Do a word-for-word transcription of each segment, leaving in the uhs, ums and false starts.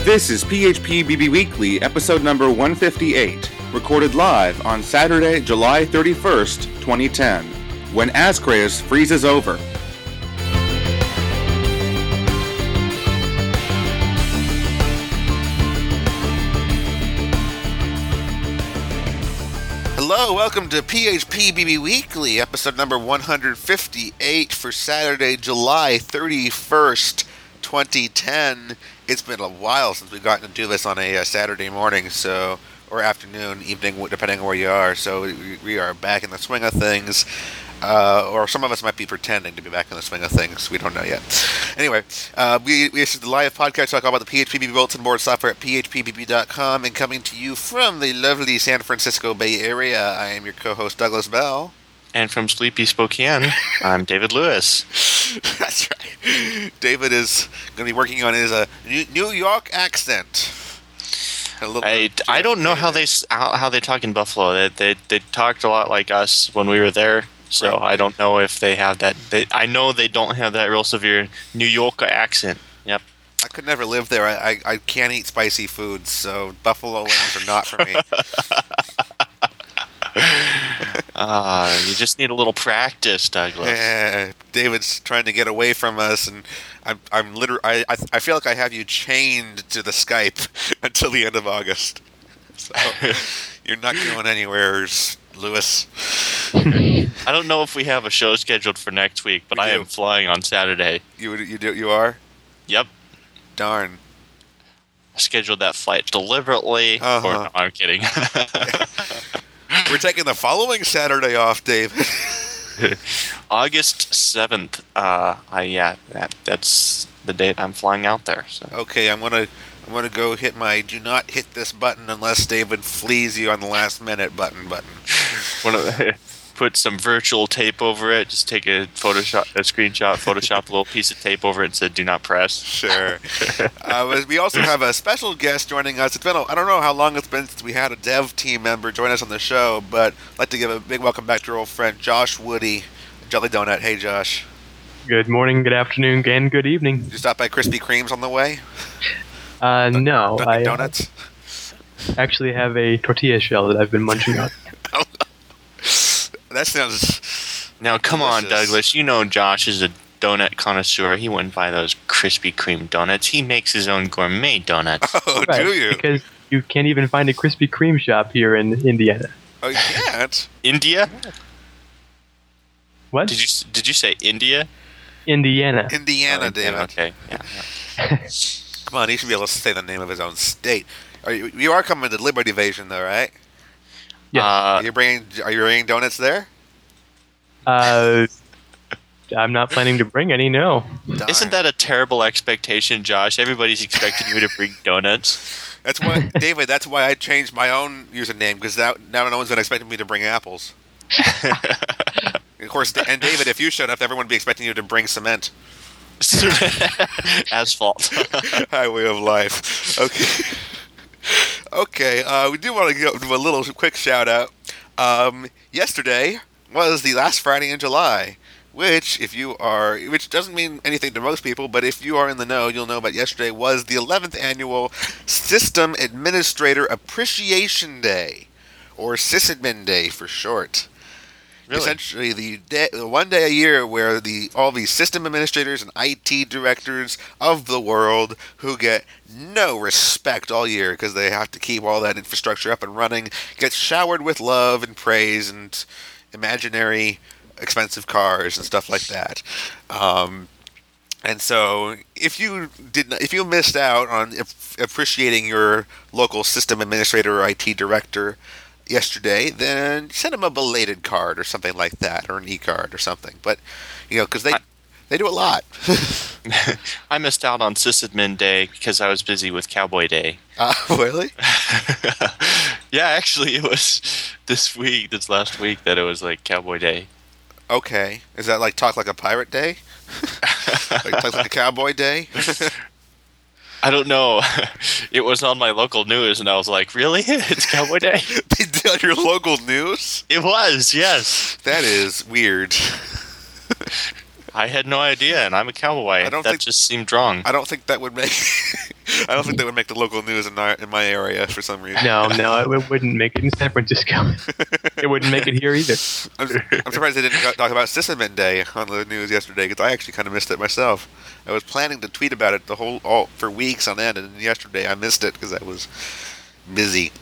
This is P H P B B Weekly, episode number one fifty-eight, recorded live on Saturday, July thirty-first, twenty ten, when Ascraeus freezes over. Hello, welcome to P H P B B Weekly, episode number one fifty-eight for Saturday, July thirty-first, twenty ten. It's been a while since we've gotten to do this on a uh, Saturday morning, so or afternoon, evening, depending on where you are. So we, we are back in the swing of things, uh, or some of us might be pretending to be back in the swing of things. We don't know yet. Anyway, uh, we we issued the live podcast talk about the P H P B B bulletin board software at P H P B B dot com, and coming to you from the lovely San Francisco Bay Area. I am your co-host Douglas Bell. And from sleepy Spokane, I'm David Lewis. That's right. David is going to be working on his uh, New York accent. I, I don't know how they how, how they talk in Buffalo. They, they they talked a lot like us when we were there, so right. I don't know if they have that. They, I know they don't have that real severe New York accent. Yep. I could never live there. I, I, I can't eat spicy foods, so buffalo wings are not for me. uh, you just need a little practice, Douglas. Yeah, David's trying to get away from us, and I'm I'm literally I, I I feel like I have you chained to the Skype until the end of August. So you're not going anywhere, Lewis. I don't know if we have a show scheduled for next week, but we I do. am flying on Saturday. You you do you are? Yep. Darn. I scheduled that flight deliberately. Uh-huh. Or, no, I'm kidding. We're taking the following Saturday off, David. August seventh. Uh, I, yeah, that, that's the date I'm flying out there. So. Okay, I'm gonna I'm gonna go hit my do not hit this button unless David flees you on the last minute button button. Wanna put some virtual tape over it? Just take a Photoshop, a screenshot, Photoshop a little piece of tape over it and said "Do not press." Sure. uh, we also have a special guest joining us. It's been a, I don't know how long it's been since we had a dev team member join us on the show, but I'd like to give a big welcome back to our old friend Josh Woody, Jelly Donut. Hey, Josh. Good morning, good afternoon, and good evening. Did you stop by Krispy Kreme's on the way? Uh, D- no. Dunkin' I Donuts? uh, actually have a tortilla shell that I've been munching on. That sounds... Now, come delicious. on, Douglas. You know Josh is a donut connoisseur. He wouldn't buy those Krispy Kreme donuts. He makes his own gourmet donuts. Oh, Right, do you? Because you can't even find a Krispy Kreme shop here in Indiana. Oh, you can't? India? What? Did you did you say India? Indiana. Indiana, Oh, David. Okay. Yeah, yeah. Come on, he should be able to say the name of his own state. Are you, you are coming to Liberty Division, though, right? Yeah. Are Uh, you bringing Are you bringing donuts there? Uh, I'm not planning to bring any, no. Darn. isn't that a terrible expectation, Josh? Everybody's expecting you to bring donuts. That's why, David. That's why I changed my own username, because now now no one's been expecting me to bring apples. Of course, and David, if you showed up, everyone would be expecting you to bring cement. Asphalt. Highway of life. Okay. Okay. Uh, we do want to give a little quick shout out. Um, yesterday was the last Friday in July, which, if you are, which doesn't mean anything to most people, but if you are in the know, you'll know about yesterday was the eleventh annual System Administrator Appreciation Day, or SysAdmin Day for short. Really? Essentially, the, day, the one day a year where the all these system administrators and I T directors of the world who get no respect all year because they have to keep all that infrastructure up and running get showered with love and praise and imaginary expensive cars and stuff like that. Um, and so, if you did, not, if you missed out on ap- appreciating your local system administrator or I T director yesterday, then send them a belated card or something like that, or an e-card or something. But you know, because they I, they do a lot. I missed out on SysAdmin Day because I was busy with Cowboy Day. Uh, really? Yeah, actually, it was this week, this last week, that it was like Cowboy Day. Okay, is that like Talk Like a Pirate Day? Like Talk Like a Cowboy Day? I don't know. It was on my local news, and I was like, really? It's Cowboy Day? They did on your local news? It was, yes. That is weird. I had no idea, and I'm a cowboy. I don't that think- just seemed wrong. I don't think that would make I don't think they would make the local news in my, in my area for some reason. No, no, it wouldn't make it in San Francisco. It wouldn't make it here either. I'm, I'm surprised they didn't talk about Sysadmin Day on the news yesterday, because I actually kind of missed it myself. I was planning to tweet about it the whole all for weeks on end, and yesterday I missed it because I was busy.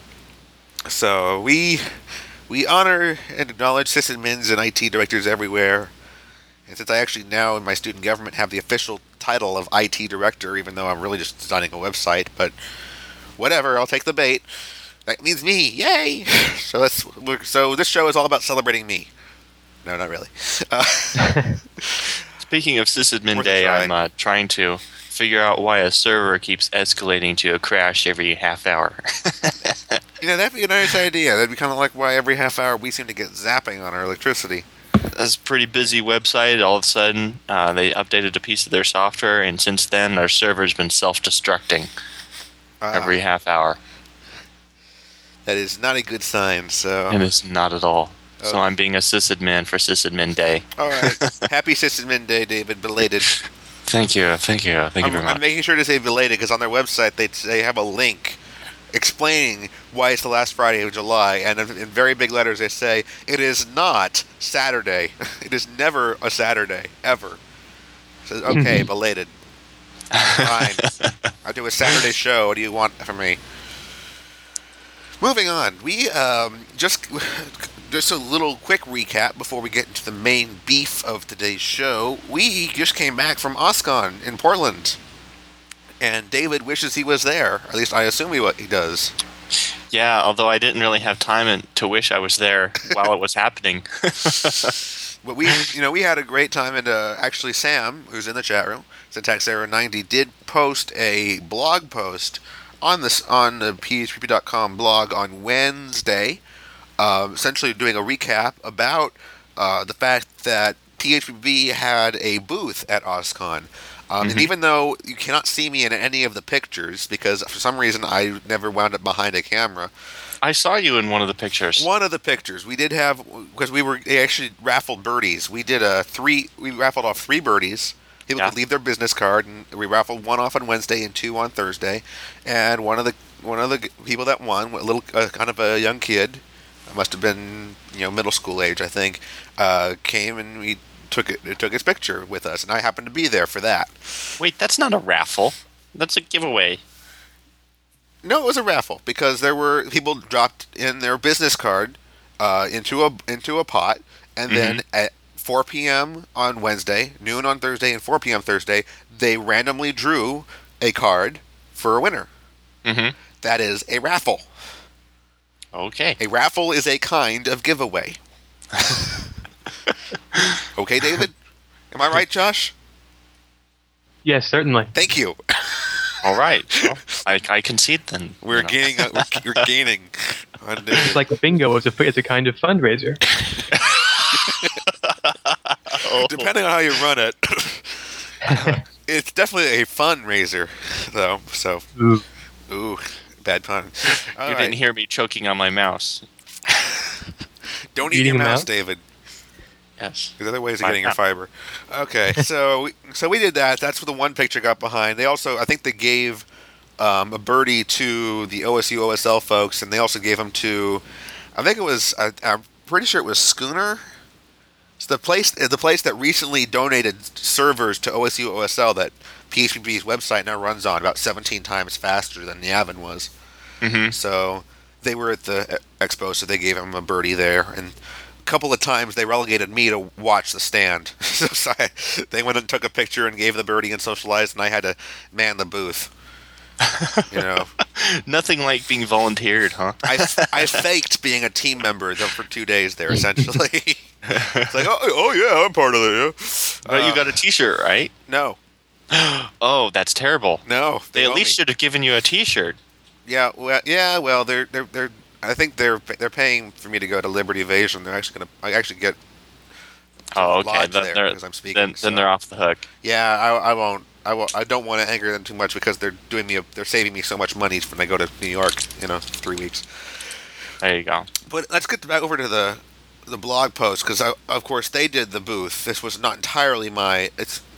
So we we honor and acknowledge sysadmins and I T directors everywhere. And since I actually now in my student government have the official title of I T director, even though I'm really just designing a website, but whatever, I'll take the bait. That means me, yay! So let's. So this show is all about celebrating me. No, not really. Uh, Speaking of Sysadmin Day, I'm uh, trying to figure out why a server keeps escalating to a crash every half hour. You know, that'd be a nice idea. That'd be kind of like why every half hour we seem to get zapping on our electricity. That's a pretty busy website. All of a sudden, uh, they updated a piece of their software, and since then, our server's been self-destructing uh, every half hour. That is not a good sign, so... It is not at all. Okay. So I'm being a sysadmin for Sysadmin Day. All right. Happy Sysadmin Day, David. Belated. Thank you. Thank you. Thank I'm, you very much. I'm making sure to say belated because on their website, they, they have a link explaining why it's the last Friday of July, and in very big letters they say, it is not Saturday. It is never a Saturday, ever. So, okay, belated. Fine. I'll do a Saturday show. What do you want from me? Moving on. We, um, just, just a little quick recap before we get into the main beef of today's show. We just came back from OSCON in Portland. And David wishes he was there. At least I assume he, he does. Yeah, although I didn't really have time to wish I was there while it was happening. But we, you know, we had a great time, and uh, actually Sam, who's in the chat room, Syntax Error ninety, did post a blog post on this on the P H P dot com blog on Wednesday, um, essentially doing a recap about uh, the fact that P H P B had a booth at OSCON. Um, mm-hmm. And even though you cannot see me in any of the pictures, because for some reason I never wound up behind a camera. I saw you in one of the pictures. One of the pictures. We did have, because we were, they actually raffled birdies. We did a three, we raffled off three birdies. People yeah. could leave their business card, and we raffled one off on Wednesday and two on Thursday. And one of the, one of the people that won, a little, uh, kind of a young kid, must have been, you know, middle school age, I think, uh, came and we took it, it took his picture with us, and I happened to be there for that. Wait, that's not a raffle. That's a giveaway. No, it was a raffle because there were people dropped in their business card uh, into a into a pot, and mm-hmm. then at four p.m. on Wednesday, noon on Thursday, and four p.m. Thursday, they randomly drew a card for a winner. Mm-hmm. That is a raffle. Okay. A raffle is a kind of giveaway. Okay, David? Am I right, Josh? Yes, certainly. Thank you. All right. Well, I, I concede then. We're you know. gaining. We're, we're gaining. It's like a bingo. It's a, it's a kind of fundraiser. Oh. Depending on how you run it, it's definitely a fundraiser, though. So, ooh, ooh bad pun. All you right. didn't hear me choking on my mouse. Don't eat your mouse, David. Yes. There's other ways of getting your fiber. Okay, so we, so we did that. That's what the one picture got behind. They also, I think they gave um, a birdie to the O S U O S L folks, and they also gave them to, I think it was, I, I'm pretty sure it was Schooner. It's the place, the place that recently donated servers to O S U O S L that P H P B's website now runs on about seventeen times faster than Yavin was. Mm-hmm. So they were at the expo, so they gave them a birdie there, and couple of times they relegated me to watch the stand. So I, they went and took a picture and gave the birdie and socialized, and I had to man the booth. You know, nothing like being volunteered, huh? I, I faked being a team member though for two days there. Essentially, it's like, oh, oh yeah, I'm part of it. Yeah. But uh, you got a T-shirt, right? No. Oh, that's terrible. No, they, they at least me. should have given you a T-shirt. Yeah, well, yeah, well, they're they're they're. I think they're they're paying for me to go to Liberty Evasion. They're actually gonna I actually get oh okay then there they're because I'm speaking. Then, so. then they're off the hook. Yeah, I, I won't I won't I don't want to anger them too much because they're doing me a, they're saving me so much money when I go to New York. You know, three weeks. There you go. But let's get back over to the the blog post because of course they did the booth. This was not entirely my it's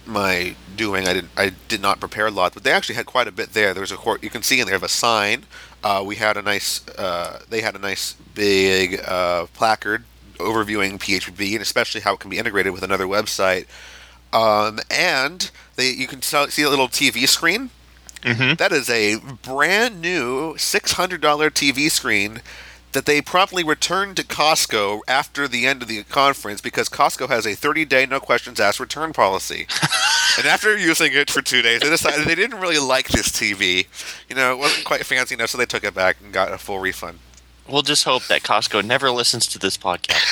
my doing. I did I did not prepare a lot, but they actually had quite a bit there. There was a court you can see in there of a sign. Uh, we had a nice. Uh, they had a nice big uh, placard overviewing P H P B and especially how it can be integrated with another website. Um, and they you can see a little T V screen. Mm-hmm. That is a brand new six hundred dollars T V screen that they promptly returned to Costco after the end of the conference because Costco has a thirty-day no questions asked return policy. And after using it for two days, they decided they didn't really like this T V. You know, it wasn't quite fancy enough, so they took it back and got a full refund. We'll just hope that Costco never listens to this podcast.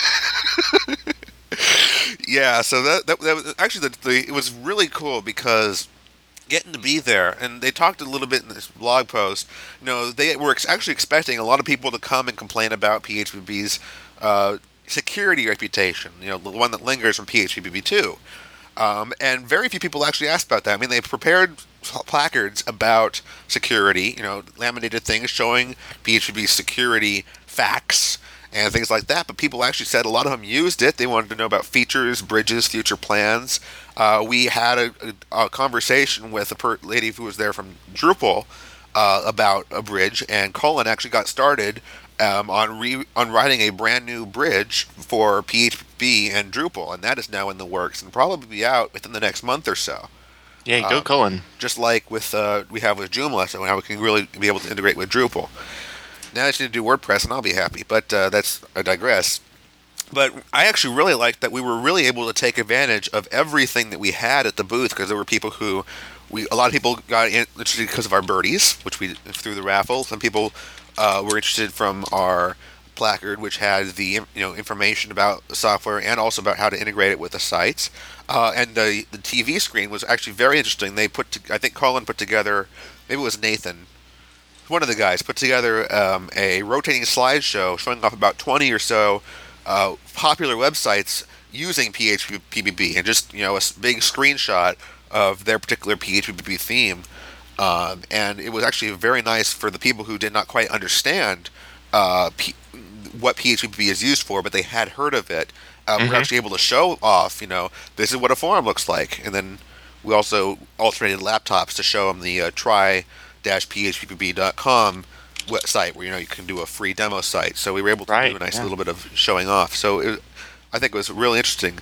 Yeah, so that, that, that was actually the, the, it was really cool because getting to be there, and they talked a little bit in this blog post. You know, they were ex- actually expecting a lot of people to come and complain about P H P B's uh, security reputation. You know, the one that lingers from P H P B two, um, and very few people actually asked about that. I mean, they prepared placards about security. You know, laminated things showing P H P B's security facts and things like that, but people actually said a lot of them used it. They wanted to know about features, bridges, future plans. Uh, we had a, a, a conversation with a per- lady who was there from Drupal uh, about a bridge, and Colin actually got started um, on re- on writing a brand new bridge for P H P B and Drupal, and that is now in the works and probably be out within the next month or so. Yeah, go um, Colin. Just like with uh, we have with Joomla, so now we can really be able to integrate with Drupal. Now I just need to do WordPress, and I'll be happy. But uh, that's I digress. But I actually really liked that we were really able to take advantage of everything that we had at the booth because there were people who, we a lot of people got interested because of our birdies, which we threw the raffle. Some people uh, were interested from our placard, which had the you know information about the software and also about how to integrate it with the sites. Uh, and the the T V screen was actually very interesting. They put to, I think Colin put together, maybe it was Nathan. One of the guys put together um, a rotating slideshow showing off about twenty or so uh, popular websites using P H P B B and just you know a big screenshot of their particular P H P B B theme. Um, and it was actually very nice for the people who did not quite understand uh, P- what P H P B B is used for, but they had heard of it. Uh, mm-hmm. We're actually able to show off, you know, this is what a forum looks like. And then we also alternated laptops to show them the uh, try P H P B dot com website where you know you can do a free demo site. So we were able to right, do a nice yeah. little bit of showing off. So it, I think it was really interesting.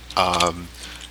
Um,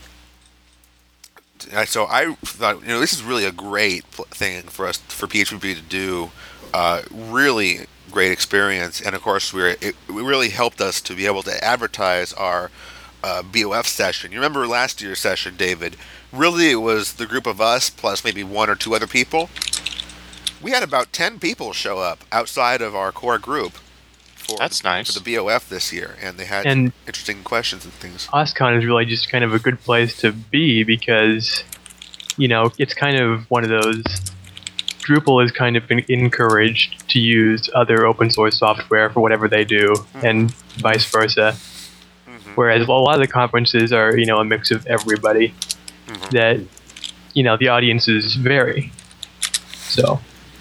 so I thought you know this is really a great thing for us for P H P B to do. Uh, really great experience, and of course we were, it, it really helped us to be able to advertise our uh, B O F session. You remember last year's session, David? Really, it was the group of us plus maybe one or two other people. We had about ten people show up outside of our core group for, That's nice. for the B O F this year, and they had and interesting questions and things. OSCON is really just kind of a good place to be because, you know, it's kind of one of those, Drupal has kind of been encouraged to use other open source software for whatever they do, mm-hmm. and vice versa. Mm-hmm. Whereas a lot of the conferences are, you know, a mix of everybody, mm-hmm. that, you know, the audiences vary. So...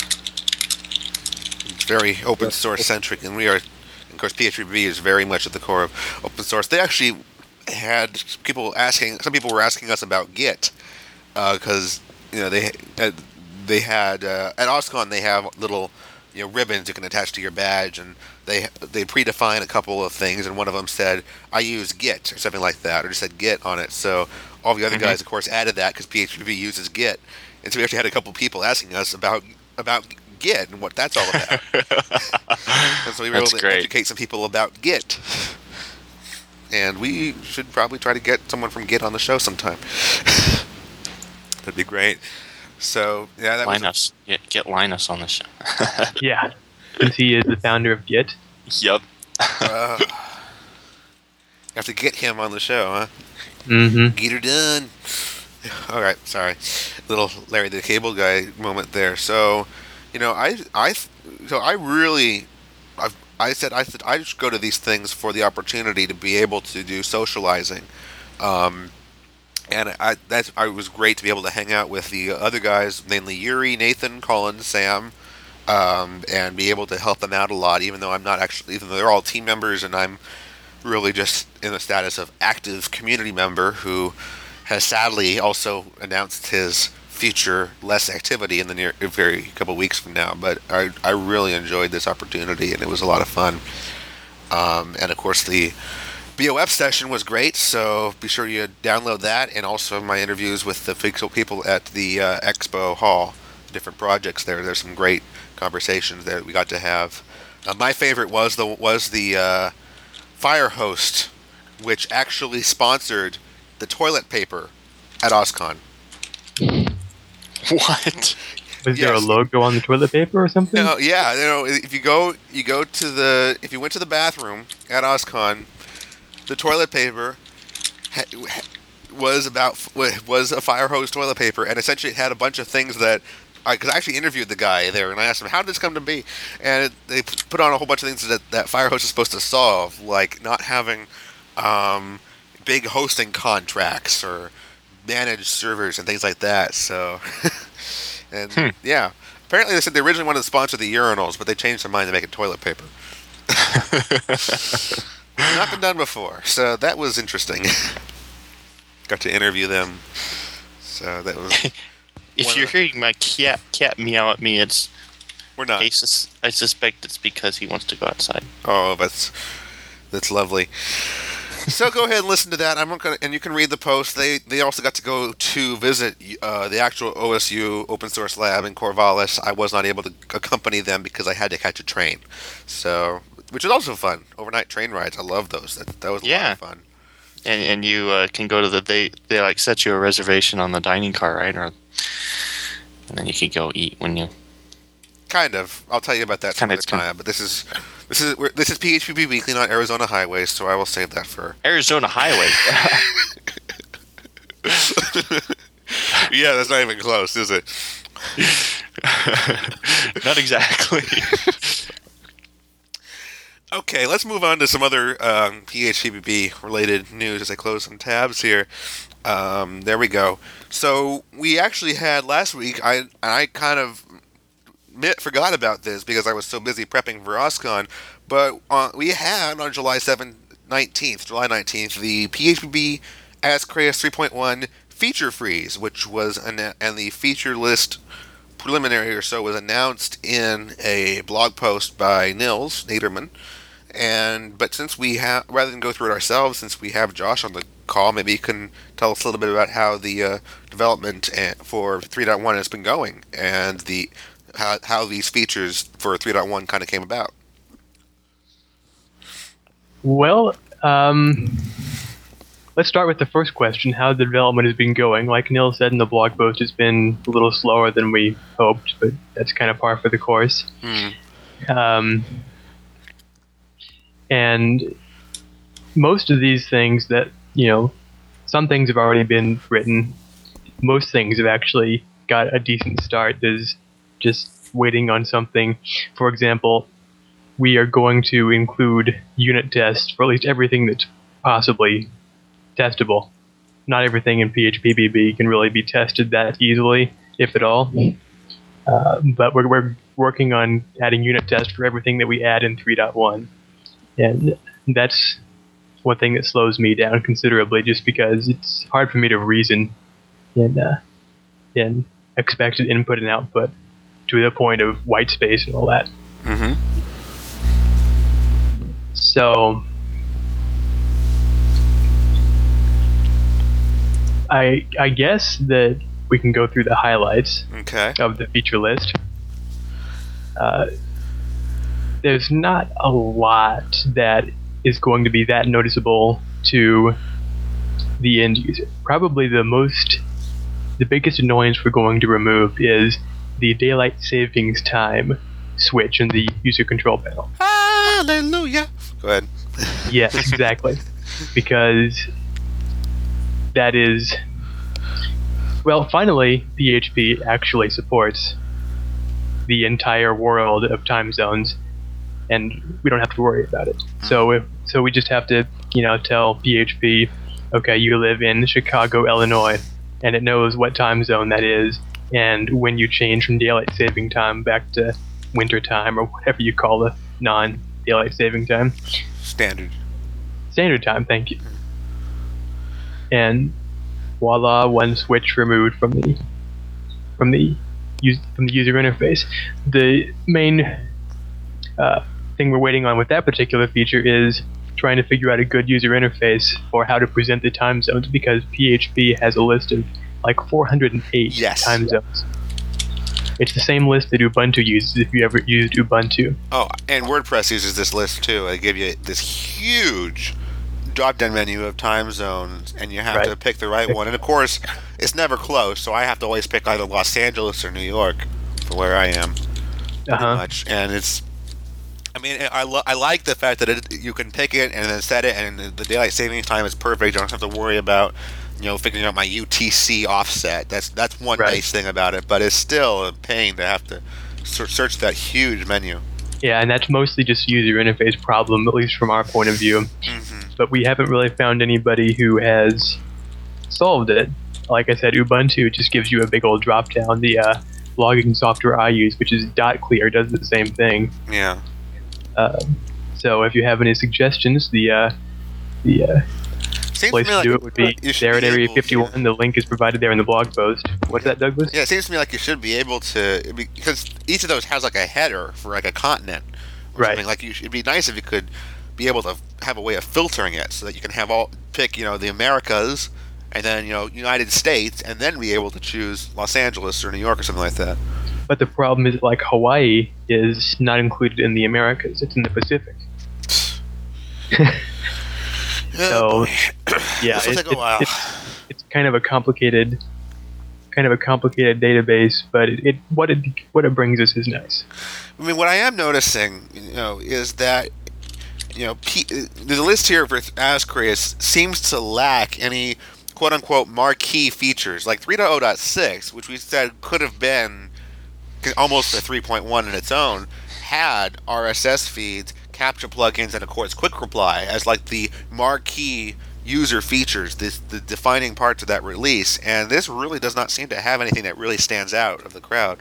very open source centric, and we are, of course, P H P B is very much at the core of open source. They actually had people asking, some people were asking us about Git, because uh, you know they had, they had uh, at OSCON they have little you know ribbons you can attach to your badge, and they they predefine a couple of things, and one of them said I use Git or something like that, or just said Git on it. So all the other mm-hmm. guys, of course, added that because P H P B uses Git, and so we actually had a couple people asking us about about. Git and what that's all about. And so we were that's able to great. educate some people about Git. And we should probably try to get someone from Git on the show sometime. That'd be great. So, yeah, that Linus. was... A- get, get Linus on the show. Yeah, since he is the founder of Git. Yep. uh, you have to get him on the show, huh? Mm-hmm. Get her done. All right, sorry. Little Larry the Cable Guy moment there. So... You know, I, I, so I really, I've, I said, I said, I just go to these things for the opportunity to be able to do socializing, um, and I, that's, I was great to be able to hang out with the other guys, mainly Yuri, Nathan, Colin, Sam, um, and be able to help them out a lot, even though I'm not actually, even though they're all team members, and I'm really just in the status of active community member who has sadly also announced his future less activity in the near very couple weeks from now. But I I really enjoyed this opportunity, and it was a lot of fun. Um, and of course the B O F session was great, so be sure you download that, and also my interviews with the people at the uh, Expo Hall, different projects there. There's some great conversations there that we got to have. Uh, my favorite was the was the uh, Fire Host, which actually sponsored the toilet paper at OSCON. What? Was Yes. there a logo on the toilet paper or something? No, yeah, you know, if you go, you go to the, if you went to the bathroom at OSCON, the toilet paper ha, ha, was about was a Fire Hose toilet paper, and essentially it had a bunch of things that, because I, I actually interviewed the guy there, and I asked him, how did this come to be? And it, they put on a whole bunch of things that that Fire Hose is supposed to solve, like not having um, big hosting contracts or managed servers and things like that. So, and Hmm. yeah, apparently they said they originally wanted to sponsor the urinals, but they changed their mind to make it toilet paper. Not been done before, so that was interesting. Got to interview them, so that was. If One you're of the- hearing my cat cat meow at me, it's We're not. I, sus- I suspect it's because he wants to go outside. Oh, that's that's lovely. So go ahead and listen to that. I'm not gonna, and you can read the post. They they also got to go to visit uh, the actual O S U Open Source Lab in Corvallis. I was not able to accompany them because I had to catch a train. So, which is also fun. Overnight train rides. I love those. That that was a lot Yeah. of fun. And and you uh, can go to the they they like set you a reservation on the dining car, right? Or and then you can go eat when you. Kind of. I'll tell you about that some Kinda, other it's kinda- time. But this is this is we're, this is P H P P Weekly, not Arizona Highways. So I will save that for. Arizona Highway. Yeah, that's not even close, is it? Not exactly. Okay, let's move on to some other um, P H P P P related news as I close some tabs here. Um, there we go. So we actually had last week. I I kind of admit, forgot about this because I was so busy prepping for OSCON. But uh, we had on July seventh, nineteenth, July nineteenth, the P H P P Ascreus three point one feature freeze, which was an, and the feature list preliminary or so was announced in a blog post by Nils Naderman. And but since we have, rather than go through it ourselves, since we have Josh on the call, maybe you can tell us a little bit about how the uh, development for three point one has been going and the how how these features for three point one kind of came about. Well, um, let's start with the first question, how the development has been going. Like Neil said in the blog post, it's been a little slower than we hoped, but that's kind of par for the course. Hmm. Um, and most of these things that, you know, some things have already been written. Most things have actually got a decent start. There's just waiting on something. For example, we are going to include unit tests for at least everything that's possibly testable. Not everything in P H P B B can really be tested that easily, if at all. Uh, but we're, we're working on adding unit tests for everything that we add in three point one. And that's one thing that slows me down considerably, just because it's hard for me to reason and, uh, and expected input and output to the point of white space and all that. Mm-hmm. So I I guess that we can go through the highlights Okay. of the feature list. Uh, there's not a lot that is going to be that noticeable to the end user. Probably the most, the biggest annoyance we're going to remove is the daylight savings time switch in the user control panel. Hallelujah. Go ahead. Yes, exactly. Because that is, well, finally, P H P actually supports the entire world of time zones, and we don't have to worry about it. So, if, so we just have to, you know, tell P H P, okay, you live in Chicago, Illinois, and it knows what time zone that is, and when you change from daylight saving time back to winter time, or whatever you call the non-daylight saving time. Standard. Standard time, thank you. And voila, one switch removed from the from the use, from the user interface. The main uh, thing we're waiting on with that particular feature is trying to figure out a good user interface for how to present the time zones, because P H P has a list of like four hundred eight Yes. time zones. It's the same list that Ubuntu uses if you ever used Ubuntu. Oh, and WordPress uses this list too. They give you this huge drop-down menu of time zones, and you have Right. to pick the right one. And of course, it's never close, so I have to always pick either Los Angeles or New York for where I am, pretty Uh-huh. much. And it's, I mean, I, lo- I like the fact that it, you can pick it and then set it, and the, the daylight savings time is perfect. I don't have to worry about, you know, figuring out my U T C offset. That's that's one Right. nice thing about it, but it's still a pain to have to ser- search that huge menu. Yeah, and that's mostly just a user interface problem, at least from our point of view. Mm-hmm. But we haven't really found anybody who has solved it. Like I said, Ubuntu just gives you a big old drop down. The uh, logging software I use, which is .clear, does the same thing. Yeah. Um, so if you have any suggestions, the uh, the uh, Seems place to me to like do it would be you should there at be Area able to- fifty-one. The link is provided there in the blog post. What's that, Douglas? Yeah, it seems to me like you should be able to, because each of those has like a header for like a continent or Right. something. Like you, should- it'd be nice if you could be able to have a way of filtering it so that you can have all pick, you know, the Americas and then, you know, United States, and then be able to choose Los Angeles or New York or something like that. But the problem is, like, Hawaii is not included in the Americas. It's in the Pacific. So, yeah, this will it- take a it- while. it's, it's kind of a complicated, kind of a complicated database. But it, it what it what it brings us is nice. I mean, what I am noticing, you know, is that, you know, P- the list here for Ascreus seems to lack any quote-unquote marquee features. Like three point oh point six, which we said could have been almost a three point one in its own, had R S S feeds, capture plugins, and of course quick reply as like the marquee user features, this, the defining parts of that release. And this really does not seem to have anything that really stands out of the crowd.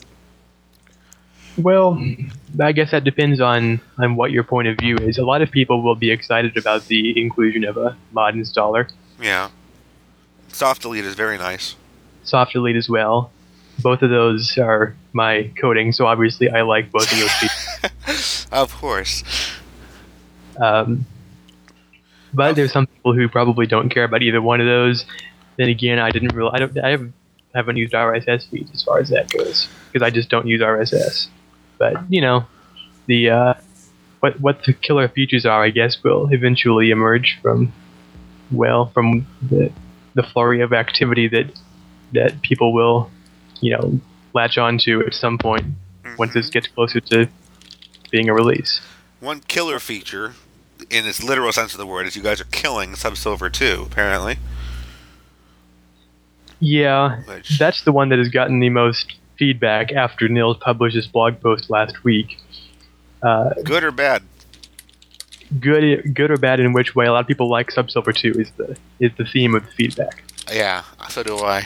Well, I guess that depends on, on what your point of view is. A lot of people will be excited about the inclusion of a mod installer. Yeah. Soft delete is very nice. Soft delete as well. Both of those are my coding, so obviously I like both of those features. Of course. Um, but there's some people who probably don't care about either one of those. Then again, I didn't really, I don't, I haven't, haven't used R S S feeds as far as that goes, because I just don't use R S S. But you know, the uh, what what the killer features are, I guess, will eventually emerge from, well, from the the flurry of activity that that people will, you know, latch onto at some point once this gets closer to being a release. One killer feature, in its literal sense of the word, is you guys are killing Subsilver two, apparently. Yeah, Which- that's the one that has gotten the most feedback after Nils published his blog post last week. Uh, Good or bad? good, good or bad in which way? A lot of people like Subsilver two is the is the theme of the feedback. Yeah, so do I.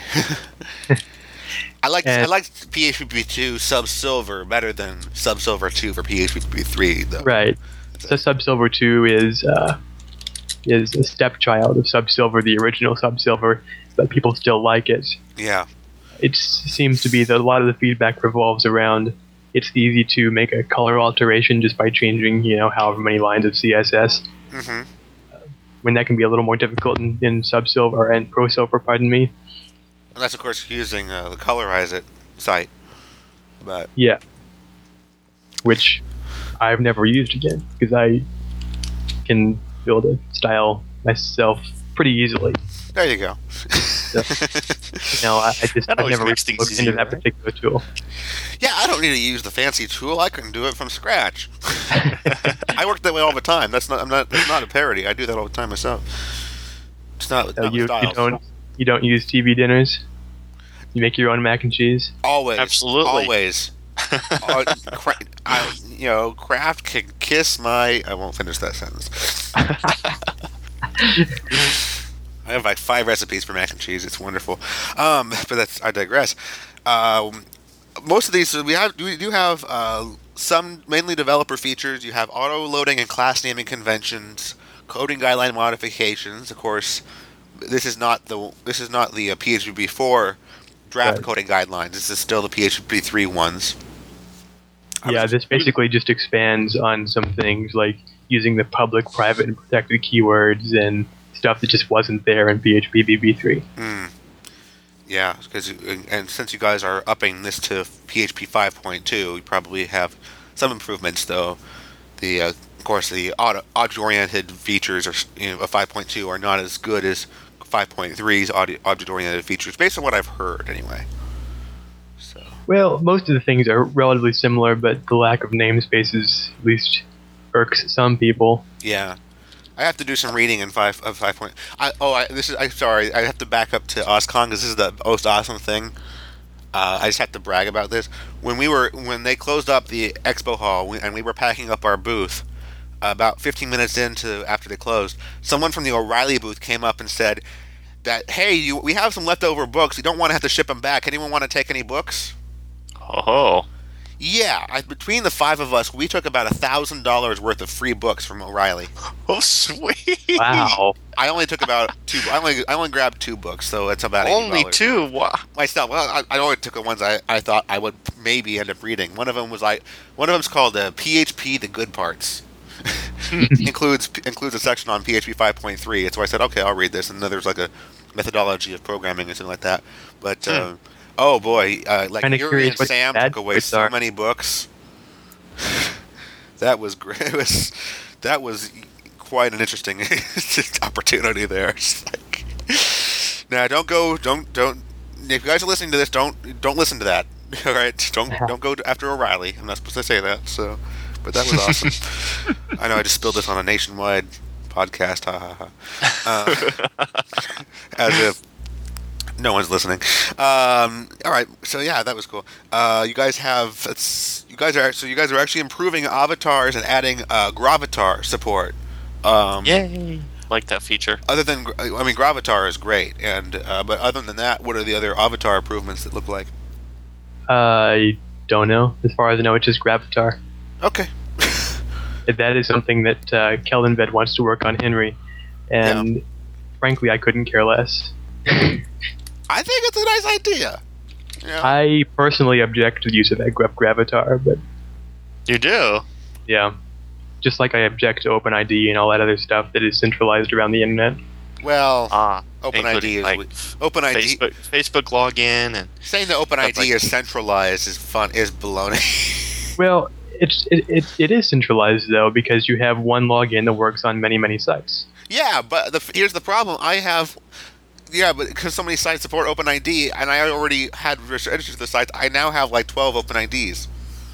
I like I And- like P H P two Subsilver better than Subsilver two for P H P three, though. Right. So Subsilver two is uh, is a stepchild of Subsilver, the original Subsilver, but people still like it. Yeah. It seems to be that a lot of the feedback revolves around it's easy to make a color alteration just by changing, you know, however many lines of C S S. Mm-hmm. When that can be a little more difficult in, in Subsilver and ProSilver, pardon me. And that's, of course, using uh, the Colorize It site. But Yeah. Which I've never used again, because I can build a style myself pretty easily. there you go. You know, I, I just That I've always never makes things looked into easier, that right? particular tool. Yeah, I don't need to use the fancy tool. I can do it from scratch. I work that way all the time. That's not. I'm not. That's not a parody. I do that all the time myself. It's not. So not you, you styles. don't you don't use T V dinners. You make your own mac and cheese. Always. Absolutely. Always. uh, cra- I, you know, Kraft can kiss my. I won't finish that sentence. I have like five recipes for mac and cheese. It's wonderful. Um, but that's I digress. Um, most of these we have we do have uh, some mainly developer features. You have auto loading and class naming conventions, coding guideline modifications. Of course, this is not the this is not the uh, P H P four draft Right. coding guidelines. This is still the P H P three ones. I Yeah, was- this basically just expands on some things like using the public, private, and protected keywords and stuff that just wasn't there in P H P B B three. Mm. Yeah, because and since you guys are upping this to P H P five point two, you probably have some improvements. Though the uh, of course the auto, object-oriented features are you know, of five point two are not as good as five point three's object-oriented features, based on what I've heard anyway. So Well, most of the things are relatively similar, but the lack of namespaces at least irks some people. yeah. I have to do some reading in five of five point. I, oh, I, this is. I'm sorry. I have to back up to OSCON because this is the most awesome thing. Uh, I just have to brag about this. When we were when they closed up the expo hall we, and we were packing up our booth, about fifteen minutes into after they closed, someone from the O'Reilly booth came up and said that, "Hey, you, we have some leftover books. You don't want to have to ship them back. Anyone want to take any books?" Oh, Yeah, I, between the five of us, we took about a thousand dollars worth of free books from O'Reilly. oh, sweet! Wow. I only took about two. I only I only grabbed two books, so it's about Only eighty dollars. two. Wow. Myself, well, I, I only took the ones I, I thought I would maybe end up reading. One of them was like one of them's called uh, P H P: The Good Parts. includes includes a section on P H P five point three. And so I said, okay, I'll read this. And then there's like a methodology of programming and something like that. But uh, oh boy, uh, like Kinda Yuri curious and what Sam bad took away parts so are. many books. That was great. It was that was quite an interesting opportunity there. It's like, now don't go, don't don't. If you guys are listening to this, don't don't listen to that. All right, don't don't go after O'Reilly. I'm not supposed to say that. So, but that was awesome. I know I just spilled this on a nationwide podcast. Ha ha ha. Uh, as if no one's listening. Um, all right, so yeah, that was cool. Uh, you guys have it's, you guys are so you guys are actually improving avatars and adding uh, Gravatar support. Um, Yay! Like that feature. Other than I mean, Gravatar is great, and uh, but other than that, what are the other avatar improvements that look like? I don't know. As far as I know, it's just Gravatar. Okay. That is something that uh, Keldenved wants to work on Henry, and frankly, I couldn't care less. I think it's a nice idea. Yeah. I personally object to the use of that gra- Gravatar, but You do? yeah, just like I object to OpenID and all that other stuff that is centralized around the internet. well, Ah, OpenID including, is like we- OpenID. Facebook, Facebook login and Saying that OpenID like- is centralized is fun is baloney. Well, it's it, it, it is centralized though because you have one login that works on many many sites. Yeah, but the, here's the problem. I have, yeah, but because so many sites support OpenID, and I already had registered to the sites, I now have like twelve OpenIDs.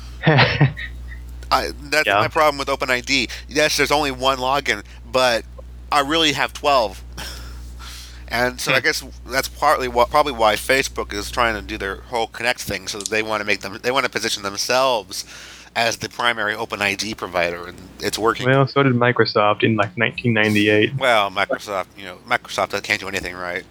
I, that's Yeah. my problem with OpenID. Yes, there's only one login, but I really have twelve. And so I guess that's partly what, probably why Facebook is trying to do their whole Connect thing, so that they want to make them, they want to position themselves as the primary OpenID provider, and it's working. Well, so did Microsoft in like nineteen ninety-eight. Well, Microsoft, you know, Microsoft can't do anything right.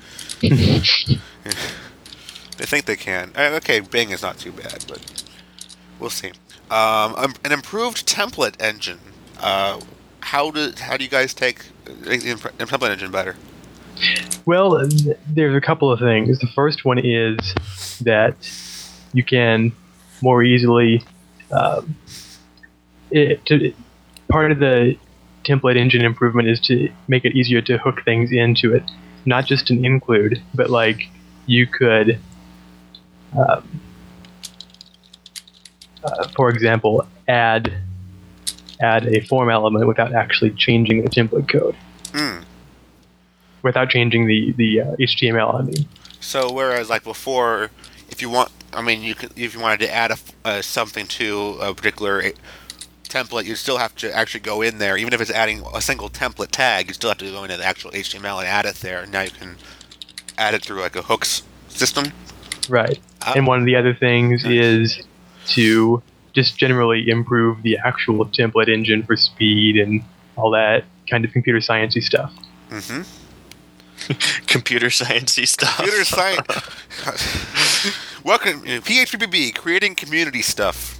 They think they can. Uh, Okay, Bing is not too bad, but we'll see. Um, um, an improved template engine. Uh, how do how do you guys take the imp- template engine better? Well, th- there's a couple of things. The first one is that you can more easily. Um, it, to, part of the template engine improvement is to make it easier to hook things into it, not just an include, but like you could, um, uh, for example, add add a form element without actually changing the template code, Hmm. without changing the the uh, H T M L. I mean. So whereas like before, if you want, I mean, you could if you wanted to add a, f- uh, something to a particular uh, template, you'd still have to actually go in there. Even if it's adding a single template tag, you still have to go into the actual H T M L and add it there. Now you can add it through like a hooks system. Right. Ah. And one of the other things Nice. is to just generally improve the actual template engine for speed and all that kind of computer sciencey stuff. Mm-hmm. computer sciencey stuff. Computer science. Welcome, uh, P H P B B, creating community stuff.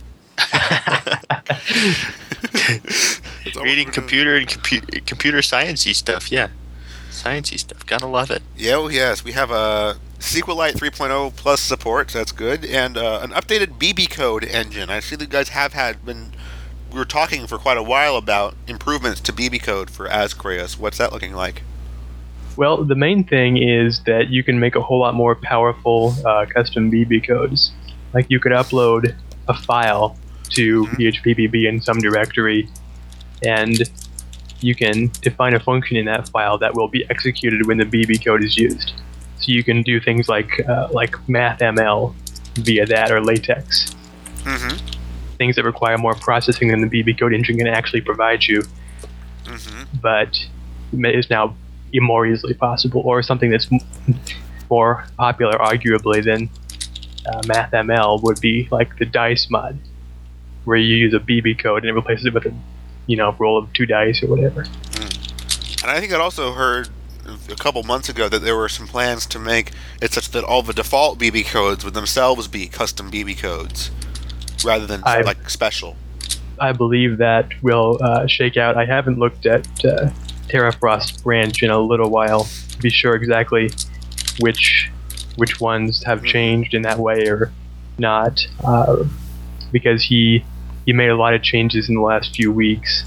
That's all Reading we're doing. computer and compu- computer sciencey stuff. Yeah. sciencey stuff. Gotta love it. Yeah, oh yes. We have a SQLite three point oh plus support, so that's good, and uh, an updated B B code engine. I see that you guys have had been. We were talking for quite a while about improvements to B B code for Ascreus. What's that looking like? Well, the main thing is that you can make a whole lot more powerful uh, custom B B codes. Like you could upload a file to P H P B B in some directory, and you can define a function in that file that will be executed when the B B code is used. So you can do things like uh, like MathML via that, or LaTeX. Mm-hmm. Things that require more processing than the B B code engine can actually provide you, Mm-hmm. but is now more easily possible, or something that's m- more popular, arguably, than uh, MathML would be like the dice mod, where you use a B B code and it replaces it with a, you know, roll of two dice or whatever. And I think I'd also heard a couple months ago that there were some plans to make it such that all the default B B codes would themselves be custom B B codes, rather than I- like special. I believe that will uh, shake out. I haven't looked at uh, Terrafrost branch in a little while to be sure exactly which which ones have changed in that way or not, uh, because he he made a lot of changes in the last few weeks.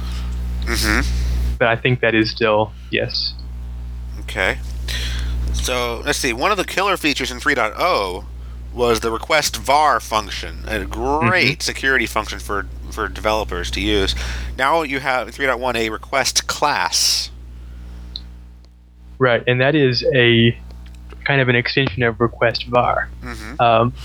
Mm-hmm. But I think that is still yes. Okay. So let's see. One of the killer features in three point oh was the request var function, a great security function for for developers to use. Now you have in three point one a request class. Right, and that is a kind of an extension of request var. Mm-hmm. Um,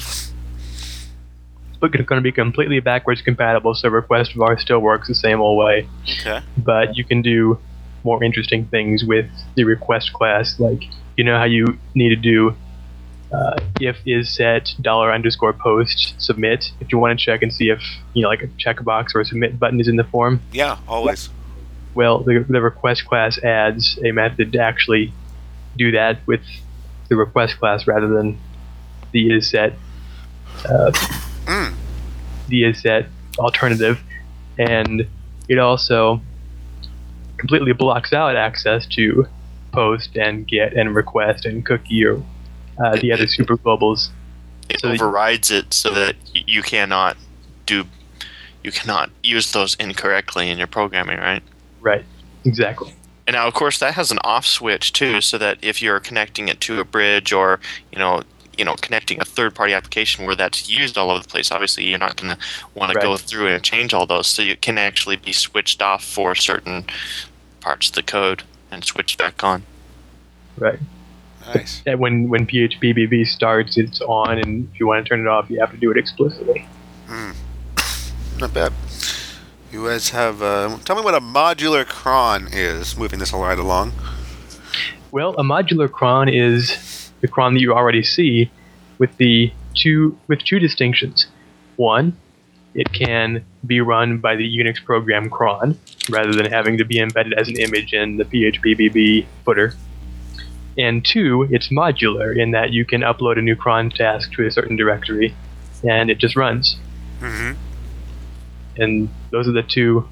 but it's going to be completely backwards compatible, so request var still works the same old way. Okay. But you can do more interesting things with the request class, like you know how you need to do uh, if is set dollar underscore post submit if you want to check and see if you know like a checkbox or a submit button is in the form. Yeah, always. Well, the, the request class adds a method to actually do that with the request class rather than the is set uh, Mm. the is set alternative, and it also completely blocks out access to post and get and request and cookie or uh, the other super globals. It So that- overrides it so that y- you cannot do, you cannot use those incorrectly in your programming, right? Right, exactly. And now, of course, that has an off switch too, so that if you're connecting it to a bridge or you know, you know, connecting a third-party application where that's used all over the place, obviously you're not going to want to go Right. through and change all those. So it can actually be switched off for certain parts of the code and switched back on. Right. Nice. And when when P H P B B starts, it's on, and if you want to turn it off, you have to do it explicitly. Mm. Not bad. You guys have. Uh, tell me what a modular cron is. Moving this all right along. Well, a modular cron is the cron that you already see, with the two with two distinctions. One, it can be run by the Unix program cron rather than having to be embedded as an image in the P H P B B footer. And two, it's modular in that you can upload a new cron task to a certain directory, and it just runs. Mm-hmm. And those are the two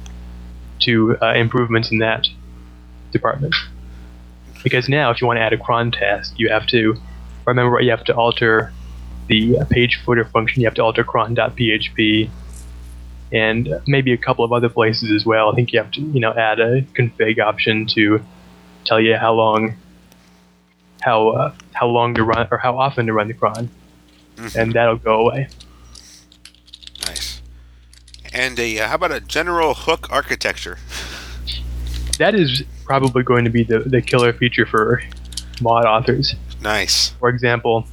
two uh, improvements in that department. Because now, if you want to add a cron task, you have to remember you have to alter the uh, page footer function. You have to alter cron.php, and maybe a couple of other places as well. I think you have to you know add a config option to tell you how long how uh, how long to run or how often to run the cron, Mm-hmm. and that'll go away. Nice. And a uh, how about a general hook architecture? That is probably going to be the, the killer feature for mod authors. Nice. For example,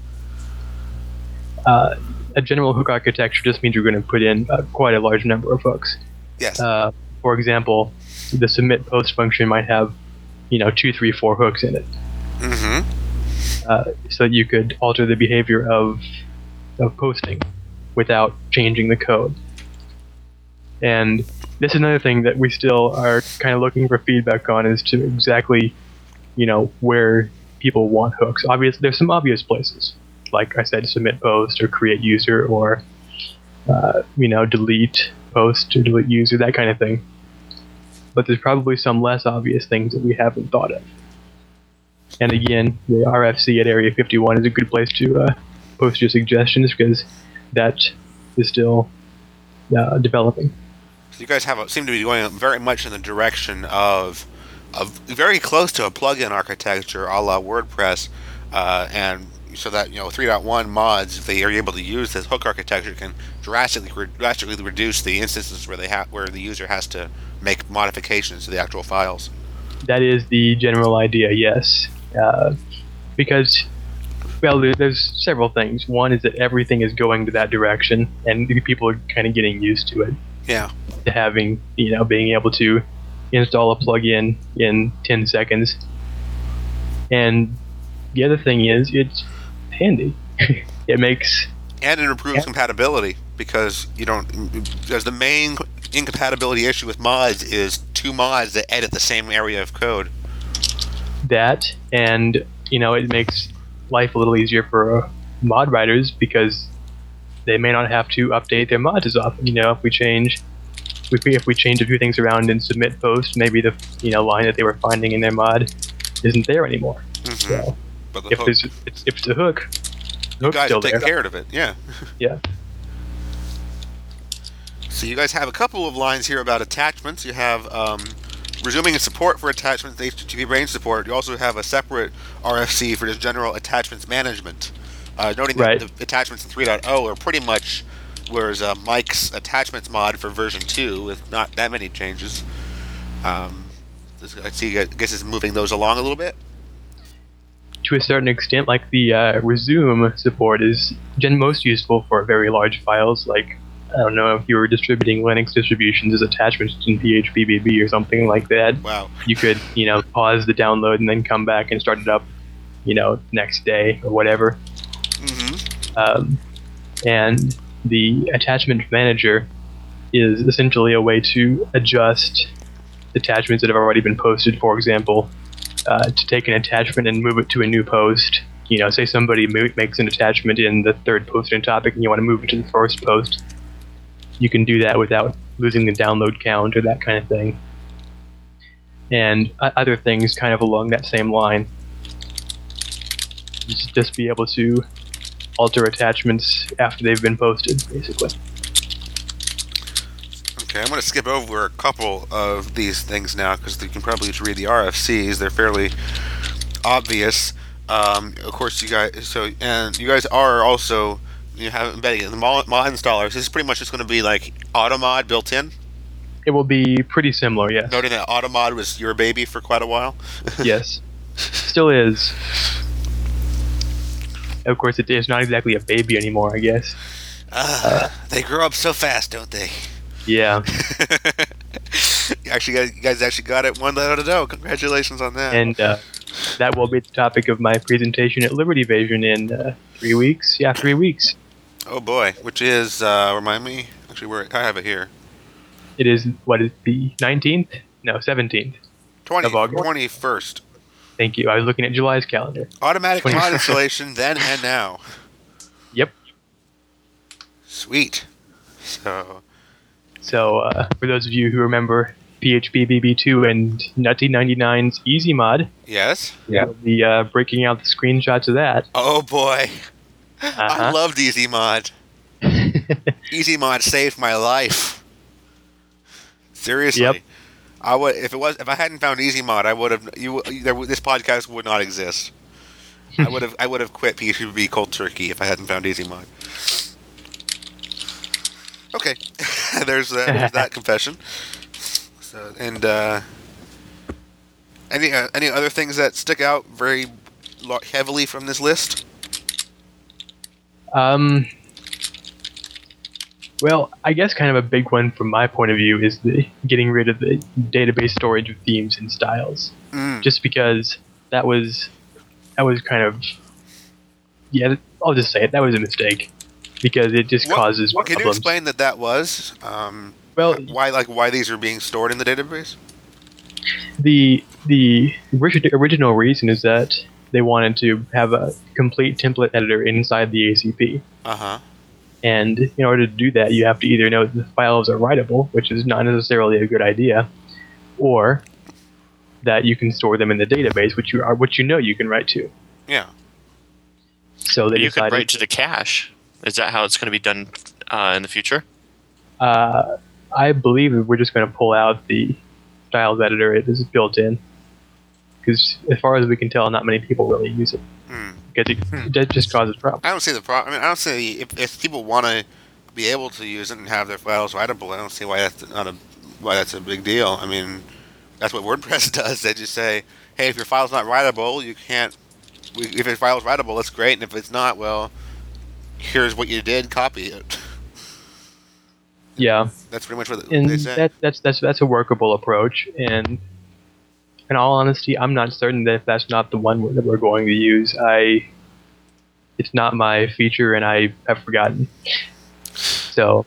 uh, a general hook architecture just means you're going to put in uh, quite a large number of hooks. Yes. Uh, for example, the submit post function might have, you know, two, three, four hooks in it, Mm-hmm. uh, so that you could alter the behavior of of posting without changing the code. And this is another thing that we still are kind of looking for feedback on, is to exactly, you know, where people want hooks. Obviously, there's some obvious places, like I said, submit post or create user or, uh, you know, delete post or delete user, that kind of thing. But there's probably some less obvious things that we haven't thought of. And again, the R F C at Area fifty-one is a good place to uh, post your suggestions because that is still uh, developing. So you guys have a, seem to be going very much in the direction of, of very close to a plugin architecture a la WordPress, uh, and so that, you know, three point one mods, if they are able to use this hook architecture, can drastically re- drastically reduce the instances where they ha- where the user has to make modifications to the actual files. That is the general idea, yes. Uh, because, well, there, there's several things. One is that everything is going to that direction, and people are kind of getting used to it. Yeah. To having, you know, being able to install a plugin in ten seconds. And the other thing is, it's handy. It makes... And it improves yeah. compatibility, because you don't... Because the main incompatibility issue with mods is two mods that edit the same area of code. That, and, you know, it makes life a little easier for uh, mod writers, because they may not have to update their mods as often. You know, if we change... If we, if we change a few things around in submit post, maybe the, you know, line that they were finding in their mod isn't there anymore. Mm-hmm. So, but the if hook, there's if it's a hook, the you guys still take there. care of it. Yeah. Yeah. So you guys have a couple of lines here about attachments. You have um, resuming support for attachments, H T T P range support. You also have a separate R F C for just general attachments management. Uh, noting right. that the attachments in three point oh are pretty much whereas uh, Mike's attachments mod for version two with not that many changes. Um, I see. I guess it's moving those along a little bit. To a certain extent, like the uh, resume support is gen most useful for very large files. Like, I don't know, if you were distributing Linux distributions as attachments in P H P B B or something like that. Wow. You could, you know, pause the download and then come back and start it up, you know, next day or whatever. Mm-hmm. Um, and the attachment manager is essentially a way to adjust attachments that have already been posted. For example, uh, to take an attachment and move it to a new post. You know, say somebody mo- makes an attachment in the third posted topic and you want to move it to the first post. You can do that without losing the download count or that kind of thing. And uh, other things kind of along that same line. Just, just be able to alter attachments after they've been posted, basically. Okay, I'm going to skip over a couple of these things now because you can probably just read the R F Cs. They're fairly obvious. Um, of course, you guys. So, and you guys are also you have embedding the mod, mod installers. This is pretty much just going to be like Automod built in. It will be pretty similar, yes. Noting that Automod was your baby for quite a while. Yes, still is. Of course, it is not exactly a baby anymore, I guess. Uh, uh, they grow up so fast, don't they? Yeah. Actually, you guys actually got it one out of dough. Congratulations on that. And uh, that will be the topic of my presentation at Liberty Vision in uh, three weeks. Yeah, three weeks. Oh boy, which is uh, remind me. Actually, where I have it here. It is what is the nineteenth? No, seventeenth. Twenty of August. Twenty-first. Thank you. I was looking at July's calendar. Automatic mod installation then and now. Yep. Sweet. So. So, uh, for those of you who remember P H P B B two and Nutty ninety-nine's Easy Mod, yes, yeah, we'll be uh, breaking out the screenshots of that. Oh boy, uh-huh. I loved Easy Mod. Easy Mod saved my life. Seriously, yep. I would if it was if I hadn't found Easy Mod, I would have you. There, this podcast would not exist. I would have I would have quit P H P B B cold turkey if I hadn't found Easy Mod. Okay, there's, that, there's that confession. So, and uh, any uh, any other things that stick out very heavily from this list? Um. Well, I guess kind of a big one from my point of view is the getting rid of the database storage of themes and styles. Mm. Just because that was that was kind of yeah. I'll just say it. That was a mistake. Because it just what, causes what, problems. Can you explain that that was? Um, well, why like why these are being stored in the database? The the original reason is that they wanted to have a complete template editor inside the A C P. Uh huh. And in order to do that, you have to either know that the files are writable, which is not necessarily a good idea, or that you can store them in the database, which you are, which you know you can write to. Yeah. So they you could decided, write to the cache. Is that how it's going to be done uh, in the future? Uh, I believe we're just going to pull out the styles editor. It is built in. Because as far as we can tell, not many people really use it. Hmm. Because it, it just causes problems. I don't see the problem. I mean, I don't see if, if people want to be able to use it and have their files writable. I don't see why that's not a why that's a big deal. I mean, that's what WordPress does. They just say, hey, if your file's not writable, you can't. We, if your file's writable, that's great, and if it's not, well, here's what you did. Copy it. Yeah. That's pretty much what and they say. That, that's that's that's a workable approach. And in all honesty, I'm not certain that if that's not the one that we're going to use. I, it's not my feature, and I have forgotten. So,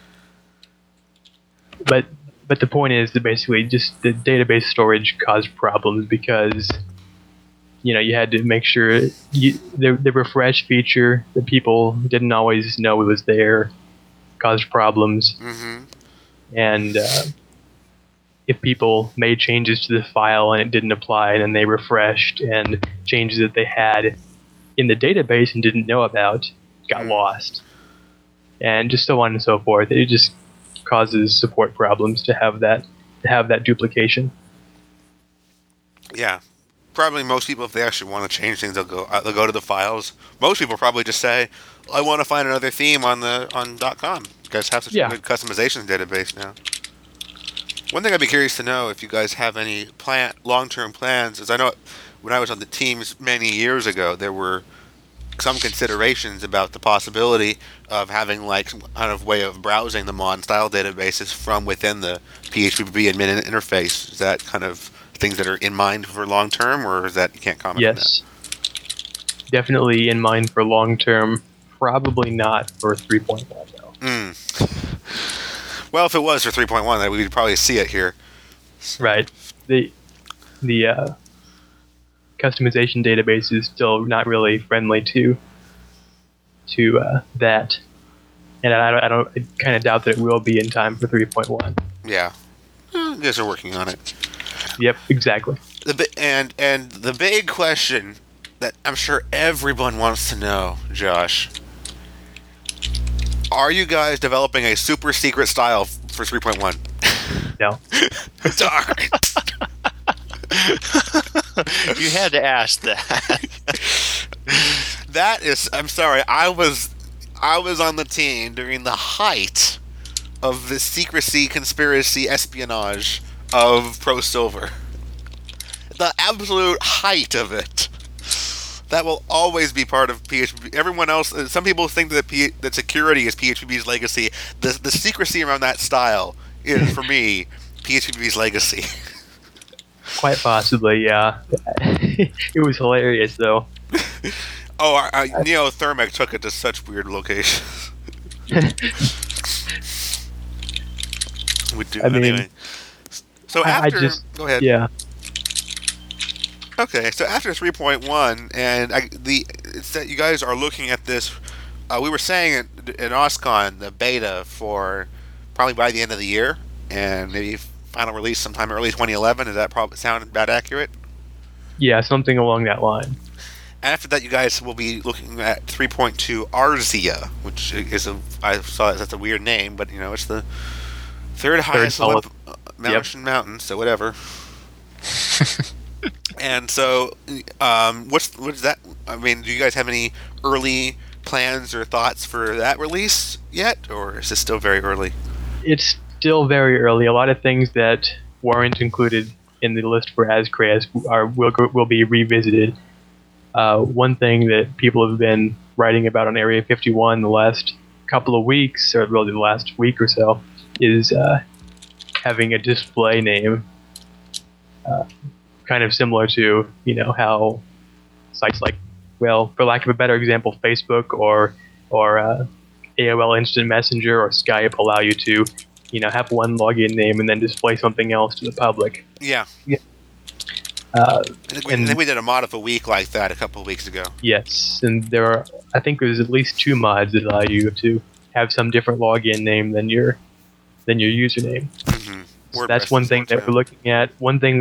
but but the point is that basically just the database storage caused problems because, you know, you had to make sure you, the the refresh feature that people didn't always know was there caused problems. Mm-hmm. And uh, if people made changes to the file and it didn't apply, and then they refreshed, and changes that they had in the database and didn't know about got lost, and just so on and so forth. It just causes support problems to have that to have that duplication. Yeah, probably most people, if they actually want to change things, they'll go uh, they'll go to the files. Most people probably just say, I want to find another theme on the on .com. You guys have such Yeah. a good customization database now. One thing I'd be curious to know if you guys have any plan long-term plans is I know when I was on the teams many years ago, there were some considerations about the possibility of having like some kind of way of browsing the modern style databases from within the P H P admin interface. Is that kind of things that are in mind for long-term, or is that you can't comment on that? Yes, definitely in mind for long term. Probably not for three point one though. Mm. Well, if it was for three point one, then we'd probably see it here. Right. The the uh, customization database is still not really friendly to to uh, that, and I don't. I, don't, I kind of doubt that it will be in time for three point one. Yeah, well, you guys are working on it. Yep, exactly. The bi- and and the big question that I'm sure everyone wants to know, Josh. Are you guys developing a super secret style for three point one? No. Darn. You had to ask that. That is, I'm sorry, I was I was on the team during the height of the secrecy, conspiracy, espionage of Pro Silver. The absolute height of it. That will always be part of P H P. Everyone else, some people think that P, that security is P H P's legacy. The the secrecy around that style is, for me, P H P's legacy. Quite possibly, yeah. It was hilarious, though. Oh, our, our Neo Thermic took it to such weird locations. We do I mean, anyway. So I- I after, just- go ahead. Yeah. Okay, so after three point one, and I, the it's that you guys are looking at this. Uh, we were saying in, in OSCON the beta for probably by the end of the year, and maybe final release sometime early twenty eleven. Does that probably sound about accurate? Yeah, something along that line. After that, you guys will be looking at three point two Arzia, which is a I saw that's a weird name, but you know it's the third highest Olymp- uh, mountain mountain, so whatever. And so, um, what's what's that? I mean, do you guys have any early plans or thoughts for that release yet, or is this still very early? It's still very early. A lot of things that weren't included in the list for Ascreas are will go- will be revisited. Uh, one thing that people have been writing about on Area fifty-one the last couple of weeks, or really the last week or so, is uh, having a display name. Uh, kind of similar to, you know, how sites like, well, for lack of a better example, Facebook or or uh, A O L Instant Messenger or Skype allow you to, you know, have one login name and then display something else to the public. Yeah. Uh, I think, we, I and- think we did a mod of a week like that a couple of weeks ago. yes, and there are, I think there's at least two mods that allow you to have some different login name than your than your username. Mm-hmm. So that's one thing that we're looking at. One thing that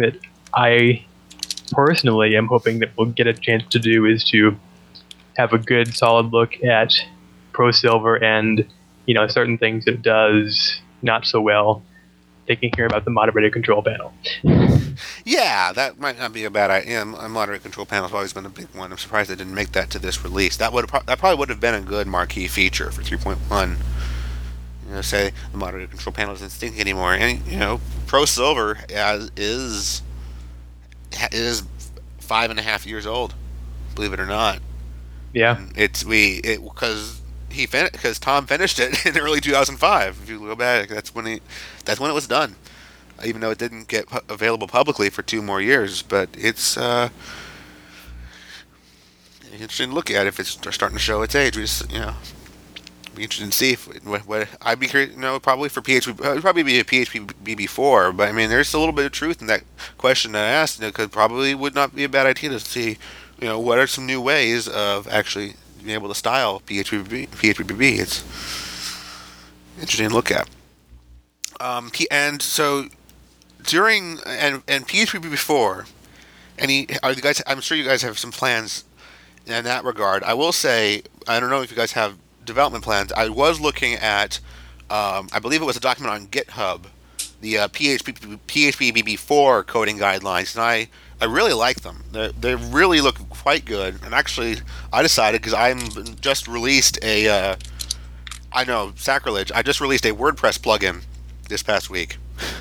I personally am hoping that we'll get a chance to do is to have a good, solid look at Pro Silver and, you know, certain things it does not so well. Thinking here about the moderator control panel. Yeah, that might not be a bad idea. A moderator control panel has always been a big one. I'm surprised they didn't make that to this release. That would pro- that probably would have been a good marquee feature for three point one. You know, say the moderator control panel doesn't stink anymore, and you know, Pro Silver as, is is five and a half years old. Believe it or not. Yeah, and it's we it because. He because fin- Tom finished it in early two thousand five. If you go back, that's when he, that's when it was done. Even though it didn't get pu- available publicly for two more years, but it's uh, interesting to look at if it's starting to show its age. We just you know be interested to see if what, what I'd be curious, you know probably for P H P it would probably be a P H P B B four, but I mean there's a little bit of truth in that question that I asked. You know, because probably would not be a bad idea to see you know what are some new ways of actually being able to style P H P B B. It's interesting to look at. Um, and so during and and P H P B B four, any are you guys? I'm sure you guys have some plans in that regard. I will say I don't know if you guys have development plans. I was looking at, um, I believe it was a document on GitHub, the uh, P H P P H P B B four coding guidelines, and I. I really like them. They they really look quite good. And actually, I decided because I'm just released a, uh, I know sacrilege. I just released a WordPress plugin this past week.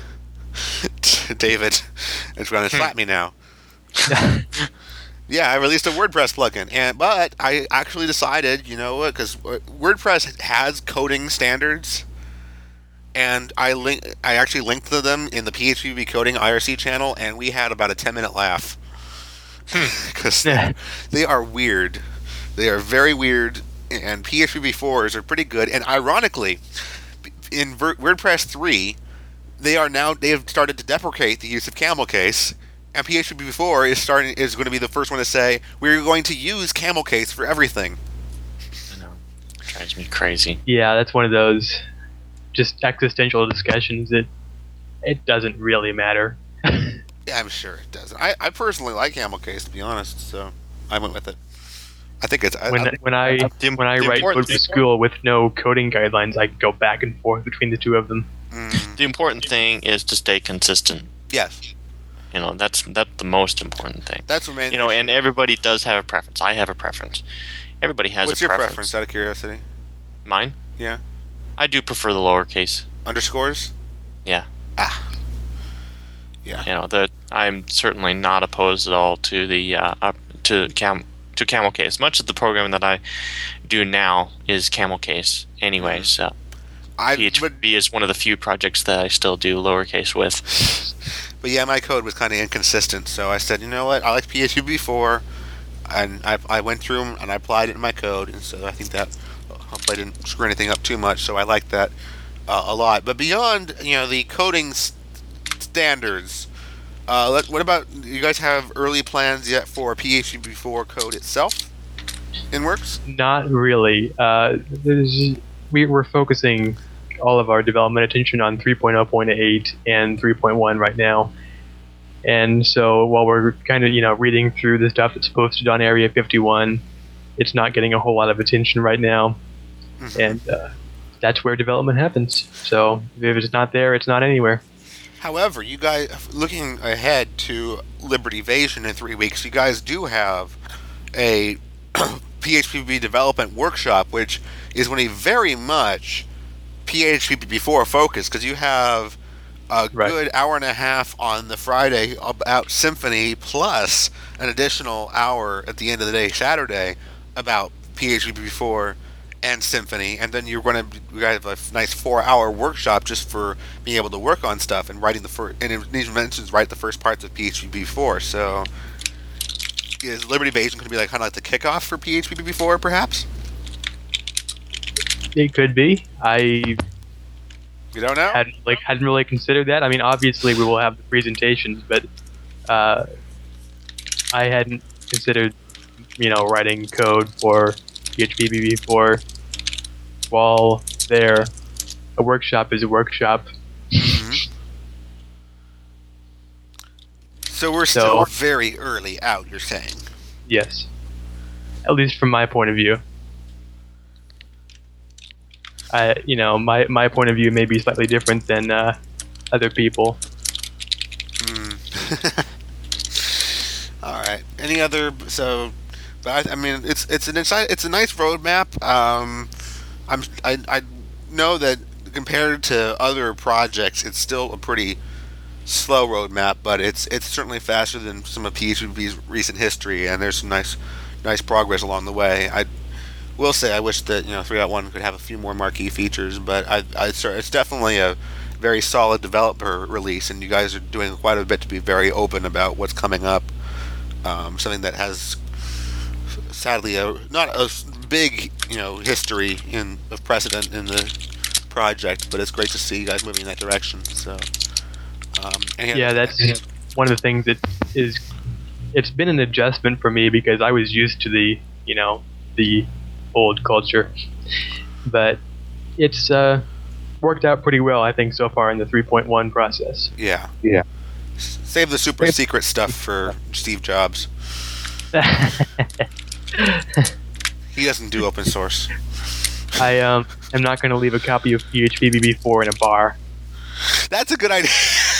David is going to slap me now. Yeah, I released a WordPress plugin, and but I actually decided, you know what, because WordPress has coding standards. And I link, I actually linked to them in the P H P B B Coding I R C channel, and we had about a ten minute laugh because they, they are weird. They are very weird, and P H P B B fours are pretty good. And ironically, in Ver- WordPress three, they are now they have started to deprecate the use of camel case, and P H P B B four is starting is going to be the first one to say we're going to use camel case for everything. I know, it drives me crazy. Yeah, that's one of those. Just existential discussions that it doesn't really matter. Yeah, I'm sure it doesn't. I, I personally like camel case, to be honest, so I went with it. I think it's when I, when I the, when I write code for school with no coding guidelines, I go back and forth between the two of them. Mm, The important thing is to stay consistent. yes, You know, that's that's the most important thing. that's what made You know, and everybody does have a preference. I have a preference. Everybody has What's a your preference. preference, out of curiosity? Mine? Yeah, I do prefer the lowercase. underscores. Yeah. Ah, yeah. You know, that I'm certainly not opposed at all to the uh, up to cam to camel case. Much of the programming that I do now is camel case anyway, Mm-hmm. so I P H P but, is one of the few projects that I still do lowercase with. but yeah, my code was kind of inconsistent, so I said, you know what, I like P H P B four, and I I went through 'em and I applied it in my code, and so I think that hopefully I didn't screw anything up too much. So I like that uh, a lot. But beyond you know the coding s- standards. Uh, let, what about, you guys have early plans yet for P H P B four code itself in works? Not really. Uh, there's, we, we're focusing all of our development attention on three point oh point eight and three point one right now. And so while we're kind of, you know, reading through the stuff that's posted on Area fifty-one, it's not getting a whole lot of attention right now. Mhm. And uh, that's where development happens. So if it's not there, it's not anywhere. However, you guys, looking ahead to Liberty Vasion in three weeks, you guys do have a P H P B development workshop, which is going to be very much P H P B four focused, because you have a Right. good hour and a half on the Friday about Symfony, plus an additional hour at the end of the day, Saturday, about P H P B four and Symfony, and then you're going to you guys have a nice four-hour workshop just for being able to work on stuff and writing the first, and it even mentions write the first parts of P H P B four. So, is Liberty Vasion going to be like kind of like the kickoff for P H P B four, perhaps? It could be. I You don't know. hadn't like hadn't really considered that. I mean, obviously we will have the presentations, but uh, I hadn't considered, you know, writing code for P H P B B four while there. A workshop is a workshop. Mhm. So we're So- still very early out, you're saying? Yes. At least from my point of view. I, you know, my, my point of view may be slightly different than uh, other people. All right. Any other? So, but I, I mean, it's it's an inside, it's a nice roadmap. Um, I'm I I know that compared to other projects, it's still a pretty slow roadmap, but it's it's certainly faster than some of P H P B's recent history, and there's some nice nice progress along the way. I will say I wish that you know three point one could have a few more marquee features, but I I it's definitely a very solid developer release, and you guys are doing quite a bit to be very open about what's coming up. Um, something that has sadly a not a big you know history in of precedent in the project, but it's great to see you guys moving in that direction. So um, and Yeah, that's one of the things that is. It's been an adjustment for me because I was used to the, you know, the old culture, but it's uh, worked out pretty well, I think, so far in the three point one process. yeah Yeah. save the super secret stuff for Steve Jobs. He doesn't do open source. I um, am not going to leave a copy of P H P B B four in a bar. That's a good idea.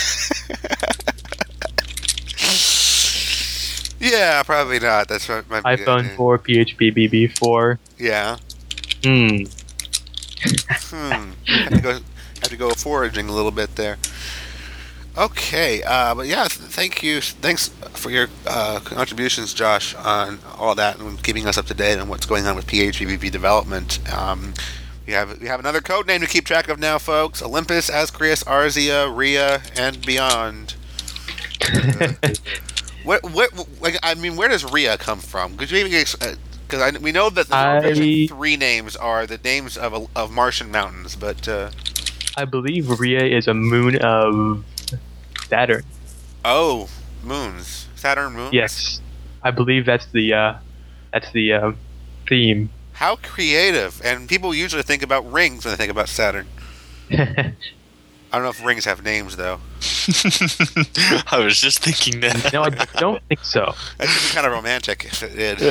Yeah, probably not. That's what my iPhone four, P H P B B four. Yeah. Hmm. Hmm. Have to go. Have to go foraging a little bit there. Okay. Uh, but yeah, th- thank you. Thanks for your uh, contributions, Josh, on all that and keeping us up to date on what's going on with P H P B B development. Um, we have we have another code name to keep track of now, folks. Olympus, Ascreus, Arzia, Rhea, and beyond. Uh, What, what, like, I mean, where does Rhea come from? Could you maybe, because I we know that the I- original three names are the names of of Martian mountains, but uh, I believe Rhea is a moon of Saturn. oh, moons, Saturn moons. Yes, I believe that's the uh, that's the uh, theme. How creative! And people usually think about rings when they think about Saturn. I don't know if rings have names though. I was just thinking that. No, I don't think so. That would be kind of romantic if it did.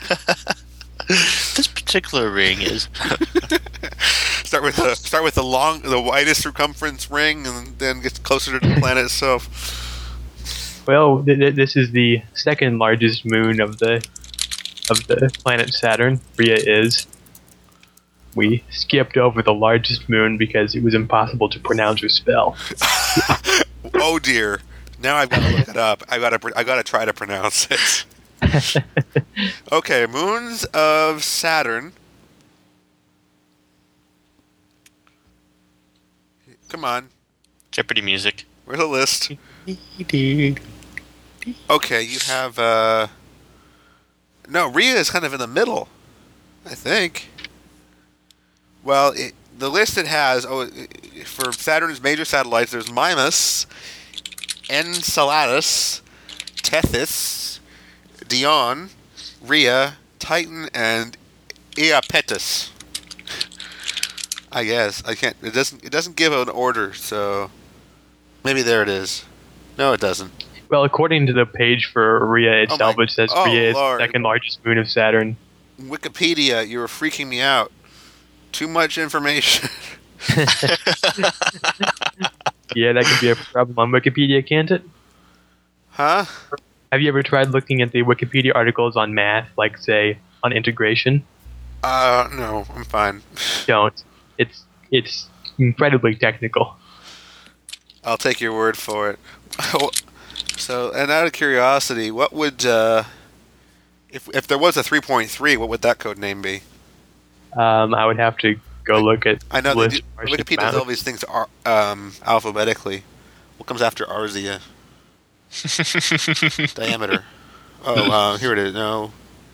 This particular ring is. Start with the start with the long, the widest circumference ring, and then get closer to the planet itself. Well, th- th- this is the second largest moon of the of the planet Saturn. Rhea is. We skipped over the largest moon because it was impossible to pronounce or spell. Oh dear! Now I've got to look it up. I got to I got to try to pronounce it. Okay, moons of Saturn. Come on, Jeopardy music. where's the list? Okay, you have uh. No, Rhea is kind of in the middle, I think. Well, it, the list it has oh, it- for Saturn's major satellites, there's Mimas, Enceladus, Tethys, Dione, Rhea, Titan, and Iapetus. I guess I can't. It doesn't. It doesn't give an order, so maybe there it is. No, it doesn't. Well, according to the page for Rhea itself, my- it says oh, Rhea is Lord. the second largest moon of Saturn. Wikipedia, you were freaking me out. Too much information. Yeah, that could be a problem on Wikipedia, can't it? Huh? Have you ever tried looking at the Wikipedia articles on math, like, say, on integration? Uh, no, I'm fine. Don't. It's it's incredibly technical. I'll take your word for it. So, and out of curiosity, what would uh, if if there was a three point three, what would that code name be? Um, I would have to go look at I know the they list do, of Martian Wikipedia does all mountains. these things ar- um, alphabetically. What comes after Arzia? Diameter. Oh, uh, here it is. No.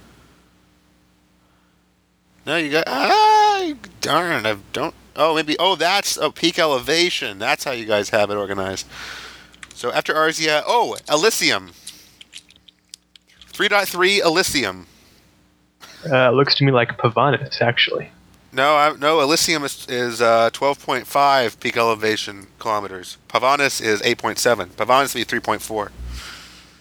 No, you got. Ah, darn! I don't. Oh, maybe. Oh, that's a peak elevation. That's how you guys have it organized. So after Arzia, oh, Elysium. three point three Elysium. Uh, it looks to me like Pavanis, actually. No, I, no. Elysium is, is uh, twelve point five peak elevation kilometers. Pavanis is eight point seven. Pavanis would be three point four.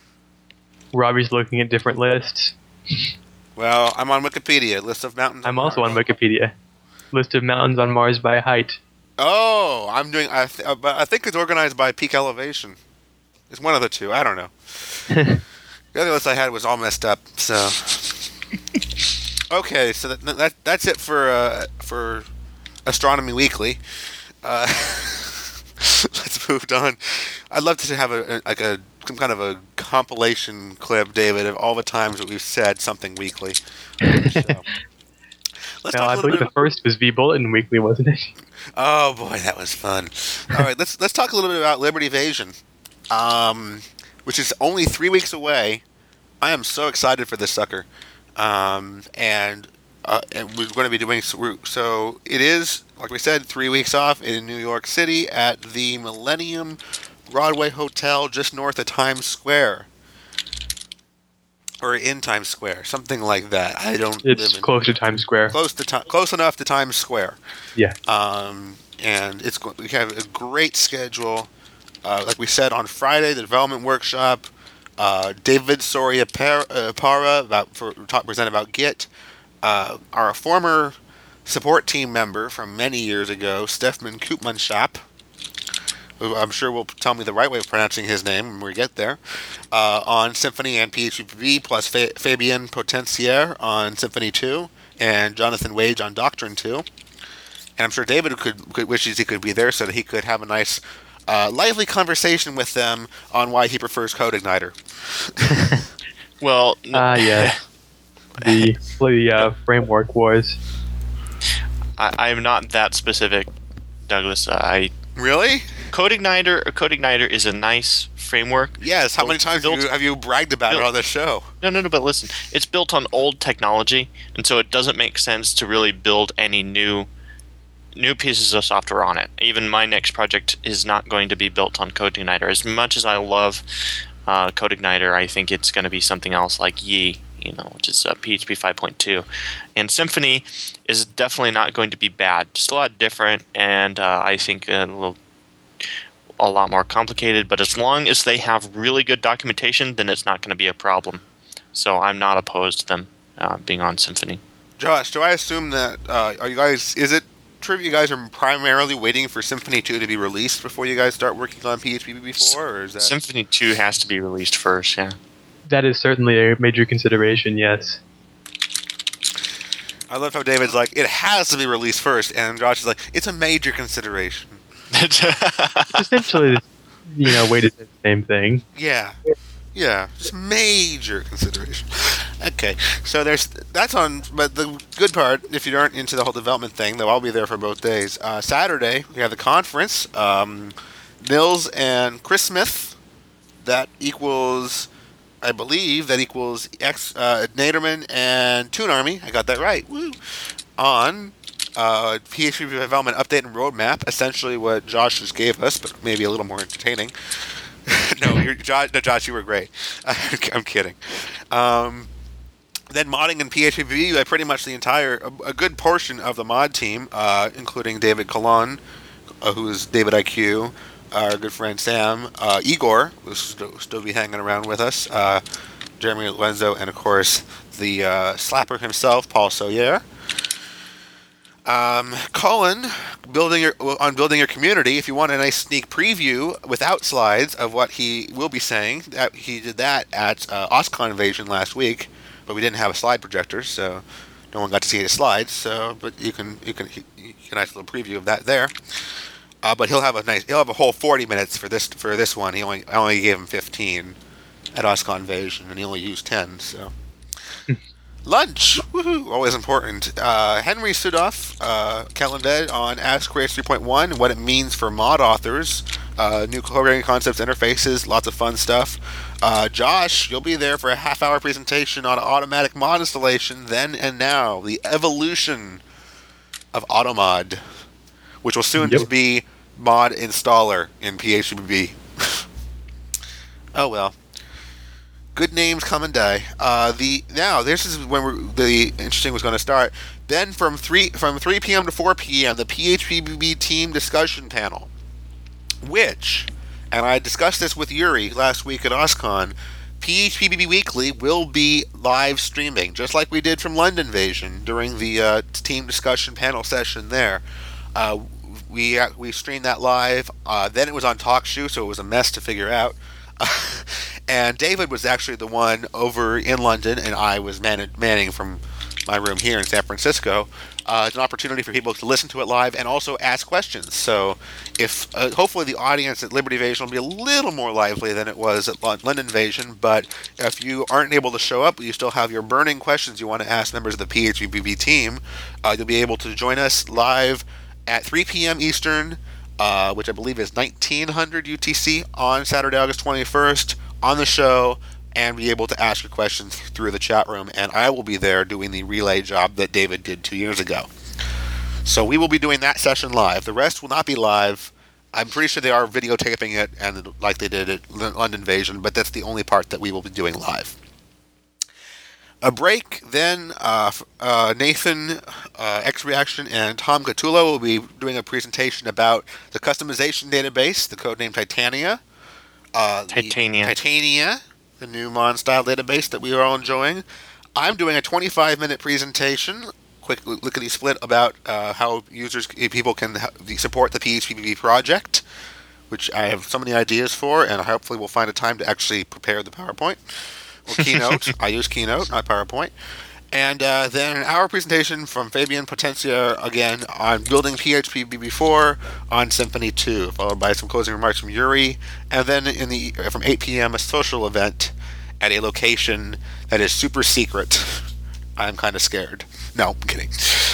Robbie's looking at different lists. Well, I'm on Wikipedia. List of mountains. I'm on also Mars. on Wikipedia. List of mountains on Mars by height. Oh, I'm doing. I, th- uh, but I think it's organized by peak elevation. It's one of the two. I don't know. The other list I had was all messed up. So, okay, so that, that that's it for uh, for Astronomy Weekly. Uh, let's move on. I'd love to have a, a like a some kind of a compilation clip, David, of all the times that we've said something weekly. So. Let's Well, talk I a little believe bit the first was V Bulletin Weekly, wasn't it? Oh boy, that was fun. All right, let's let's talk a little bit about Liberty Evasion, um, which is only three weeks away. I am so excited for this sucker, um, and uh, and we're going to be doing so, so. It is, like we said, three weeks off in New York City at the Millennium Broadway Hotel, just north of Times Square. Or in Times Square, something like that. I don't. It's live in, close to Times Square. Close to ti- close enough to Times Square. Yeah. Um, and it's we have a great schedule. Uh, like we said on Friday, the development workshop. Uh, David Soria Par- uh, Para about for talk present about Git. Uh, our former support team member from many years ago, Stefan Koopmanschap, who I'm sure will tell me the right way of pronouncing his name when we get there, uh, on Symphony and P H P B, plus Fa- Fabien Potencier on Symphony two, and Jonathan Wage on Doctrine two. And I'm sure David could, could wishes he could be there so that he could have a nice, uh, lively conversation with them on why he prefers CodeIgniter. Well, no, Ah, yeah. The, the uh, framework wars. I, I'm not that specific, Douglas. I Really? CodeIgniter. CodeIgniter is a nice framework. Yes. How Built- many times built- have you, have you bragged about it built- on this show? No, no, no. But listen, it's built on old technology, and so it doesn't make sense to really build any new, new pieces of software on it. Even my next project is not going to be built on CodeIgniter. As much as I love uh, CodeIgniter, I think it's going to be something else like Yi, you know, which is uh, P H P five point two. And Symfony is definitely not going to be bad. Just a lot different, and uh, I think a little. a lot more complicated, but as long as they have really good documentation, then it's not going to be a problem. So I'm not opposed to them uh, being on Symfony. Josh, do I assume that uh, are you guys? Is it true you guys are primarily waiting for Symphony two to be released before you guys start working on P H P B four, or is that? Symfony two has to be released first, yeah. That is certainly a major consideration, yes. I love how David's like, it has to be released first, and Josh is like, it's a major consideration. Essentially, you know, way to say the same thing. Yeah, yeah, just major consideration. Okay, so there's that's on. But the good part, if you aren't into the whole development thing, though, I'll be there for both days. Uh, Saturday we have the conference. Um, Nils and Chris Smith. That equals, I believe, that equals X uh, Naderman and Toon Army. I got that right. Woo! On uh, P H P development update and roadmap. Essentially, what Josh just gave us, but maybe a little more entertaining. no, you're, Josh, no, Josh, you were great. I'm kidding. Um, then modding in P H P B, uh, pretty much the entire, a, a good portion of the mod team, uh, including David Colon, uh, who is David I Q, our good friend Sam, uh, Igor, who's still, still be hanging around with us, uh, Jeremy Lenzo, and of course the uh, slapper himself, Paul Sawyer. Um, Colin, building your on building your community. If you want a nice sneak preview without slides of what he will be saying, that he did that at uh, OSCON Invasion last week, but we didn't have a slide projector, so no one got to see the slides. So, but you can you can you can a nice little preview of that there. Uh, but he'll have a nice he'll have a whole forty minutes for this for this one. He only I only gave him fifteen at OSCON Invasion, and he only used ten. So. Lunch, woohoo! Always important. Uh, Henry Sudoff, uh, Calended on Ask Create three point one and what it means for mod authors. Uh, new programming concepts, interfaces, lots of fun stuff. Uh, Josh, you'll be there for a half-hour presentation on automatic mod installation. Then and now, the evolution of AutoMod, which will soon Yep. just be mod installer in P H P B. Oh well. Good names come and die. Uh, the now this is when we're, the interesting was going to start. Then from three from three p.m. to four p.m. the P H P B B team discussion panel, which, and I discussed this with Yuri last week at OSCON. P H P B B Weekly will be live streaming, just like we did from London Invasion during the uh, team discussion panel session there. Uh, we uh, we streamed that live. Uh, then it was on TalkShoe, so it was a mess to figure out. And David was actually the one over in London, and I was man- manning from my room here in San Francisco. Uh, it's an opportunity for people to listen to it live and also ask questions. So, if uh, hopefully the audience at Liberty Invasion will be a little more lively than it was at London Invasion. But if you aren't able to show up, but you still have your burning questions you want to ask members of the P H P B B team, uh, you'll be able to join us live at three p.m. Eastern, uh, which I believe is nineteen hundred U T C, on Saturday, August twenty-first, on the show, and be able to ask your questions through the chat room. And I will be there doing the relay job that David did two years ago. So we will be doing that session live. The rest will not be live. I'm pretty sure they are videotaping it, and like they did at London Invasion, but that's the only part that we will be doing live. A break, then uh, uh, Nathan, uh, X-Reaction, and Tom Catula will be doing a presentation about the customization database, the codename Titania. Uh, Titania. Titania. The new Mon-style database that we are all enjoying. I'm doing a twenty-five minute presentation, quick lickety split, about uh, how users, people can support the P H P B B project, which I have so many ideas for, and hopefully we'll find a time to actually prepare the PowerPoint or Keynote. I use Keynote, not PowerPoint. And uh, then an hour presentation from Fabian Potencia again on building P H P B B four on Symfony two, followed by some closing remarks from Yuri, and then in the from eight p.m. a social event at a location that is super secret. I'm kind of scared. No, I'm kidding.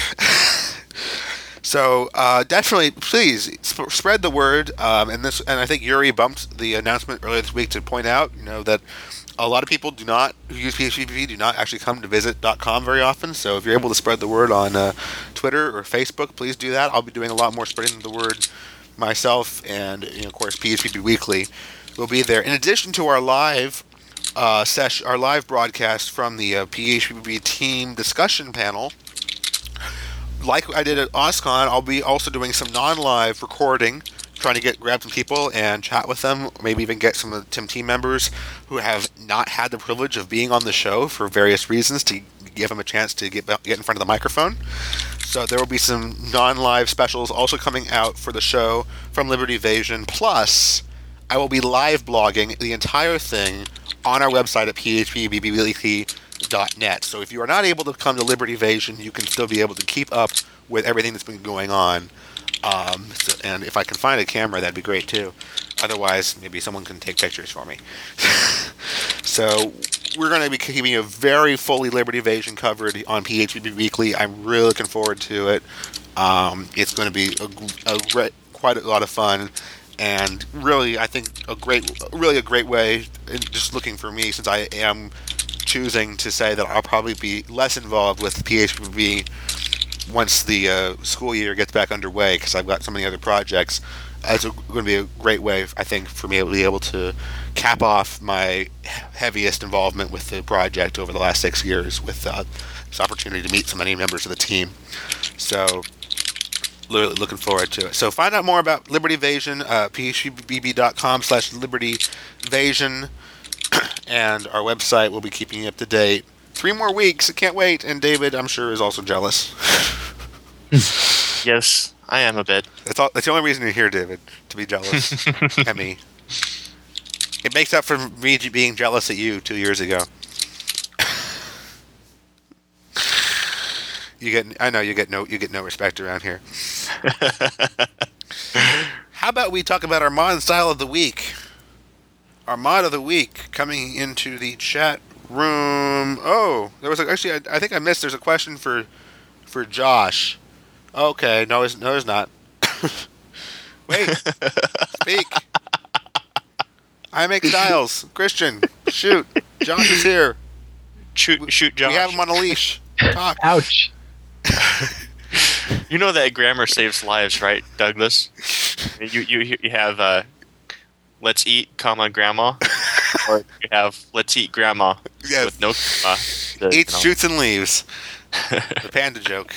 So uh, definitely, please sp- spread the word. Um, and this, and I think Yuri bumped the announcement earlier this week to point out, you know, that a lot of people do not who use P H P B B do not actually come to visit .com very often. So if you're able to spread the word on uh, Twitter or Facebook, please do that. I'll be doing a lot more spreading the word myself, and you know, of course, P H P B B Weekly will be there. In addition to our live uh, session, our live broadcast from the uh, P H P B B team discussion panel, like I did at OSCON, I'll be also doing some non-live recording, trying to get grab some people and chat with them, maybe even get some of the team members who have not had the privilege of being on the show for various reasons to give them a chance to get get in front of the microphone. So there will be some non-live specials also coming out for the show from Liberty Invasion. Plus, I will be live blogging the entire thing on our website at P H P B B weekly dot net. So if you are not able to come to Liberty Invasion, you can still be able to keep up with everything that's been going on. Um, so, and if I can find a camera, that'd be great too. Otherwise, maybe someone can take pictures for me. So we're going to be keeping a very fully Liberty Invasion covered on P H P B B Weekly. I'm really looking forward to it. Um, it's going to be a, a great, quite a lot of fun, and really, I think a great, really a great way. Just looking for me, since I am choosing to say that I'll probably be less involved with P H P B B once the uh, school year gets back underway, because I've got so many other projects. Uh, it's going to be a great way, I think, for me to be able to cap off my heaviest involvement with the project over the last six years with uh, this opportunity to meet so many members of the team. So, really looking forward to it. So, find out more about Liberty Invasion, uh, P H P B B dot com slash Liberty Invasion, and our website will be keeping you up to date. Three more weeks. I can't wait. And David, I'm sure, is also jealous. Yes, I am a bit. That's all. That's the only reason you're here, David, to be jealous at me. It makes up for me being jealous at you two years ago. You get. I know you get no. You get no respect around here. How about we talk about our mod and style of the week? Our mod of the week coming into the chat room. Oh, there was a, actually. I, I think I missed. There's a question for, for Josh. Okay, no, it's, no, there's not. Wait, speak. I make styles. Christian, shoot. Josh is here. Shoot, shoot, Josh. We have him on a leash. Talk. Ouch. You know that grammar saves lives, right, Douglas? You you you have uh, let's eat, comma grandma, or you have let's eat grandma Yes. with no comma. The, Eats, you know. shoots, and leaves. The panda joke.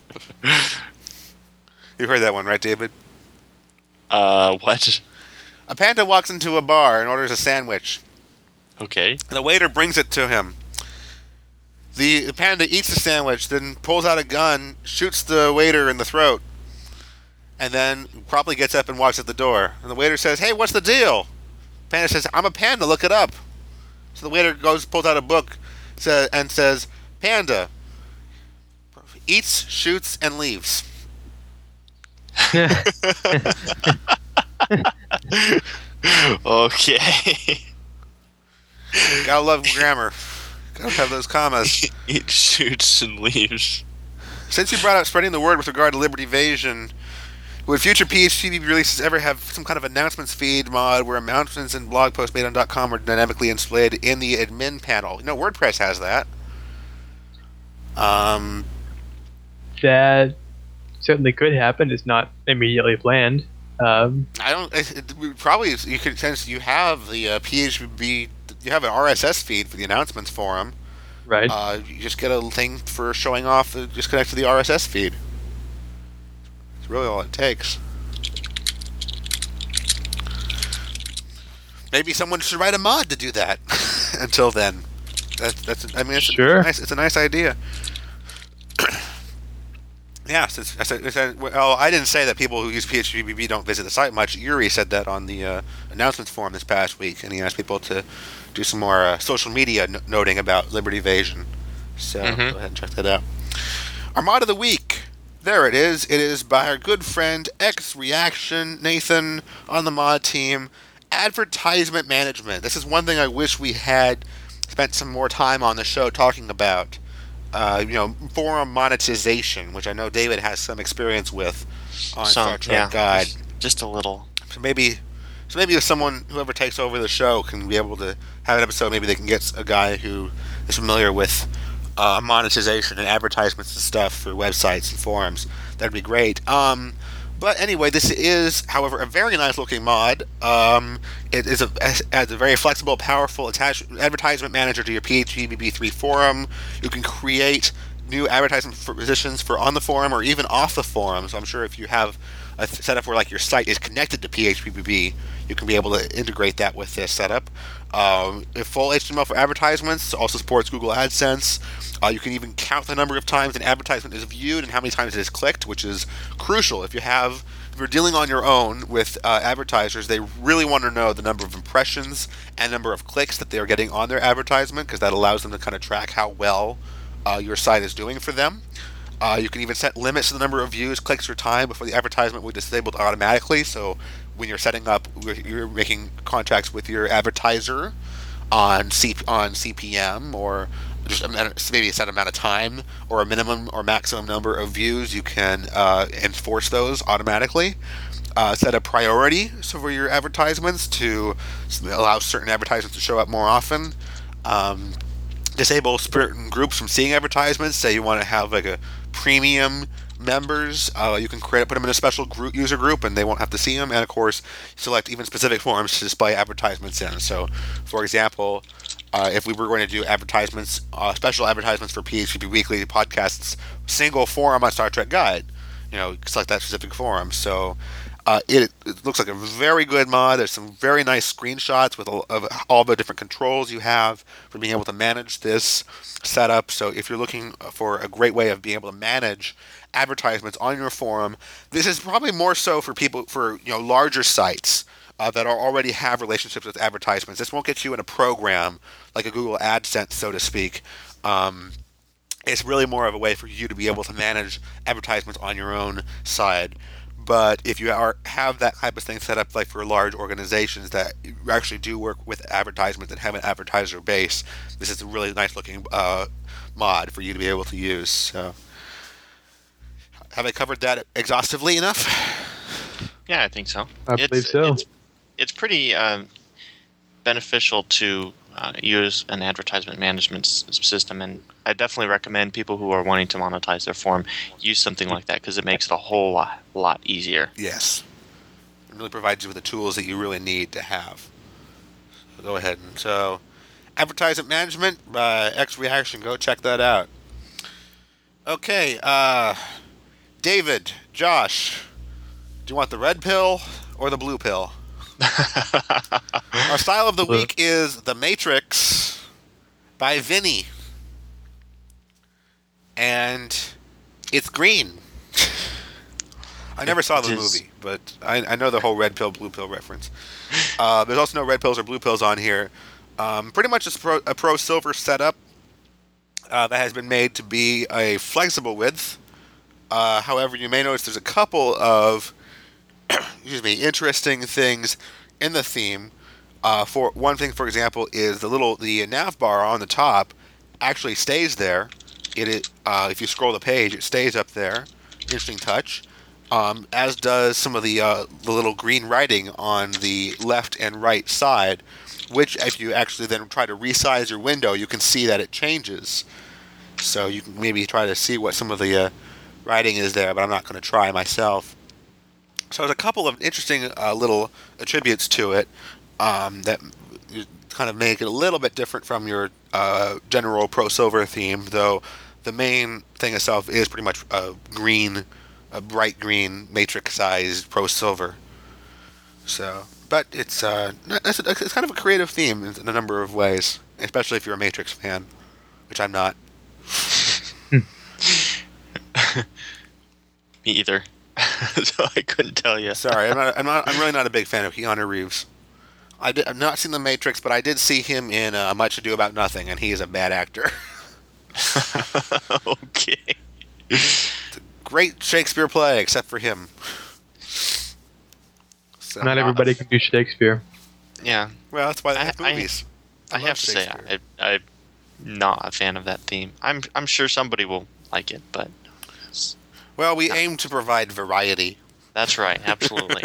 You heard that one, right, David? Uh, what? A panda walks into a bar and orders a sandwich. Okay. The waiter brings it to him. The, the panda eats the sandwich, then pulls out a gun, shoots the waiter in the throat, and then promptly gets up and walks at the door. And the waiter says, "Hey, what's the deal?" Panda says, "I'm a panda, look it up." So the waiter goes, pulls out a book sa- and says, "Panda eats, shoots, and leaves." Okay. Gotta love grammar. Gotta have those commas. It shoots and leaves. Since you brought up spreading the word with regard to Liberty Evasion, would future P H P B releases ever have some kind of announcements feed mod where announcements and blog posts made on .com are dynamically displayed in the admin panel? You know, WordPress has that. Um, That certainly could happen. It's not immediately planned. Um, I don't. It, it, probably you could, since you have the uh, P H P B, you have an R S S feed for the announcements forum. right. Uh, you just get a thing for showing off. Uh, just connect to the R S S feed. It's really all it takes. Maybe someone should write a mod to do that. Until then, that's that's. I mean, it's Sure. a nice. It's a nice idea. Yeah, since I said, I said, well, I didn't say that people who use P H P B B don't visit the site much. Yuri said that on the uh, announcements forum this past week, and he asked people to do some more uh, social media n- noting about Liberty Evasion. So Mhm. go ahead and check that out. Our mod of the week. There it is. It is by our good friend X Reaction Nathan on the mod team. Advertisement management. This is one thing I wish we had spent some more time on the show talking about. Uh, you know, forum monetization, which I know David has some experience with on Some, Star Trek yeah, Guide. Just, just a little. So maybe, so maybe if someone, whoever takes over the show, can be able to have an episode. Maybe they can get a guy who is familiar with uh, monetization and advertisements and stuff for websites and forums. That'd be great. Um, but anyway, this is, however, a very nice looking mod. Um, it is a, adds a very flexible, powerful attach- advertisement manager to your P H P B B three forum. You can create new advertisement for positions for on the forum or even off the forum. So I'm sure if you have a th- setup where like your site is connected to P H P B B, you can be able to integrate that with this setup. Um, full H T M L for advertisements, also supports Google AdSense. Uh, you can even count the number of times an advertisement is viewed and how many times it is clicked, which is crucial. If you have, if you're dealing on your own with uh, advertisers, they really want to know the number of impressions and number of clicks that they are getting on their advertisement, because that allows them to kind of track how well uh, your site is doing for them. Uh, you can even set limits to the number of views, clicks, or time before the advertisement will be disabled automatically. So when you're setting up, you're making contracts with your advertiser on C- on C P M or just a, maybe a set amount of time or a minimum or maximum number of views, you can uh, enforce those automatically. Uh, set a priority for your advertisements to allow certain advertisements to show up more often. Um, disable certain groups from seeing advertisements. Say you want to have like a premium members, uh, you can create put them in a special group, user group, and they won't have to see them. And of course, select even specific forums to display advertisements in. So, for example, uh, if we were going to do advertisements, uh, special advertisements for P H P Weekly podcasts, single forum on Star Trek Guide, you know, select that specific forum. So. Uh, it, it looks like a very good mod. There's some very nice screenshots with all, of all the different controls you have for being able to manage this setup. So if you're looking for a great way of being able to manage advertisements on your forum, this is probably more so for people for you know larger sites uh, that are already have relationships with advertisements. This won't get you in a program like a Google AdSense, so to speak. Um, it's really more of a way for you to be able to manage advertisements on your own side. But if you are have that type of thing set up, like for large organizations that actually do work with advertisements and have an advertiser base, this is a really nice looking uh, mod for you to be able to use. So, have I covered that exhaustively enough? Yeah, I think so. I it's, believe so. It's, it's pretty um, beneficial to uh, use an advertisement management s- system, and I definitely recommend people who are wanting to monetize their forum use something like that because it makes it a whole lot, lot easier. Yes. It really provides you with the tools that you really need to have. So go ahead and so advertisement management by X Reaction. Go check that out. Okay, uh, David, Josh, do you want the red pill or the blue pill? Our style of the week is The Matrix by Vinny. And it's green. I never saw the movie, but I, I know the whole red pill, blue pill reference. Uh, there's also no red pills or blue pills on here. Um, pretty much it's pro, a Pro Silver setup uh, that has been made to be a flexible width. Uh, however, you may notice there's a couple of excuse me, interesting things in the theme. Uh, for one thing, for example, is the little the nav bar on the top actually stays there. It, it uh, if you scroll the page, it stays up there. Interesting touch. Um, as does some of the uh, the little green writing on the left and right side, which if you actually then try to resize your window, you can see that it changes. So you can maybe try to see what some of the uh, writing is there, but I'm not going to try myself. So there's a couple of interesting uh, little attributes to it um, that kind of make it a little bit different from your uh, general Pro Silver theme, though the main thing itself is pretty much a green, a bright green matrix-sized Pro Silver. So, but it's uh, it's, it's kind of a creative theme in a number of ways, especially if you're a Matrix fan, which I'm not. Me either. So I couldn't tell you. Sorry, I'm not, I'm not. I'm really not a big fan of Keanu Reeves. I did, I've not seen The Matrix, but I did see him in uh, Much Ado About Nothing, and he is a bad actor. Okay. It's a great Shakespeare play, except for him. So, Not everybody can do Shakespeare. Yeah. Well, that's why they I- have movies. I, I have to say, I, I'm not a fan of that theme. I'm I'm sure somebody will like it, but Well, we aim to provide variety. that's right, absolutely.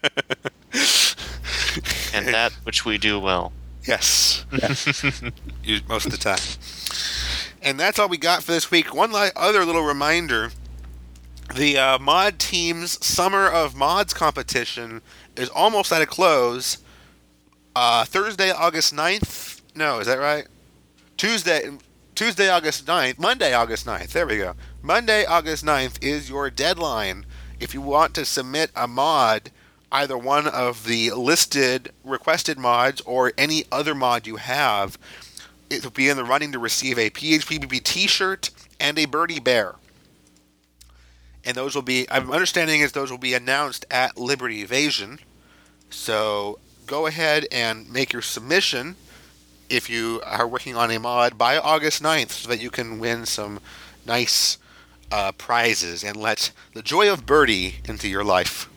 And that which we do well. Yes. You- Most of the time. And that's all we got for this week. One li- other little reminder. The uh, Mod Team's Summer of Mods competition is almost at a close. Uh, Thursday, August ninth. No, is that right? Tuesday, Tuesday, August ninth. Monday, August ninth. There we go. Monday, August ninth is your deadline. If you want to submit a mod, either one of the listed requested mods or any other mod you have, it will be in the running to receive a P H P B B t-shirt and a Birdie Bear. And those will be, I'm understanding is those will be announced at Liberty Evasion. So go ahead and make your submission if you are working on a mod by August ninth so that you can win some nice uh, prizes and let the joy of Birdie into your life.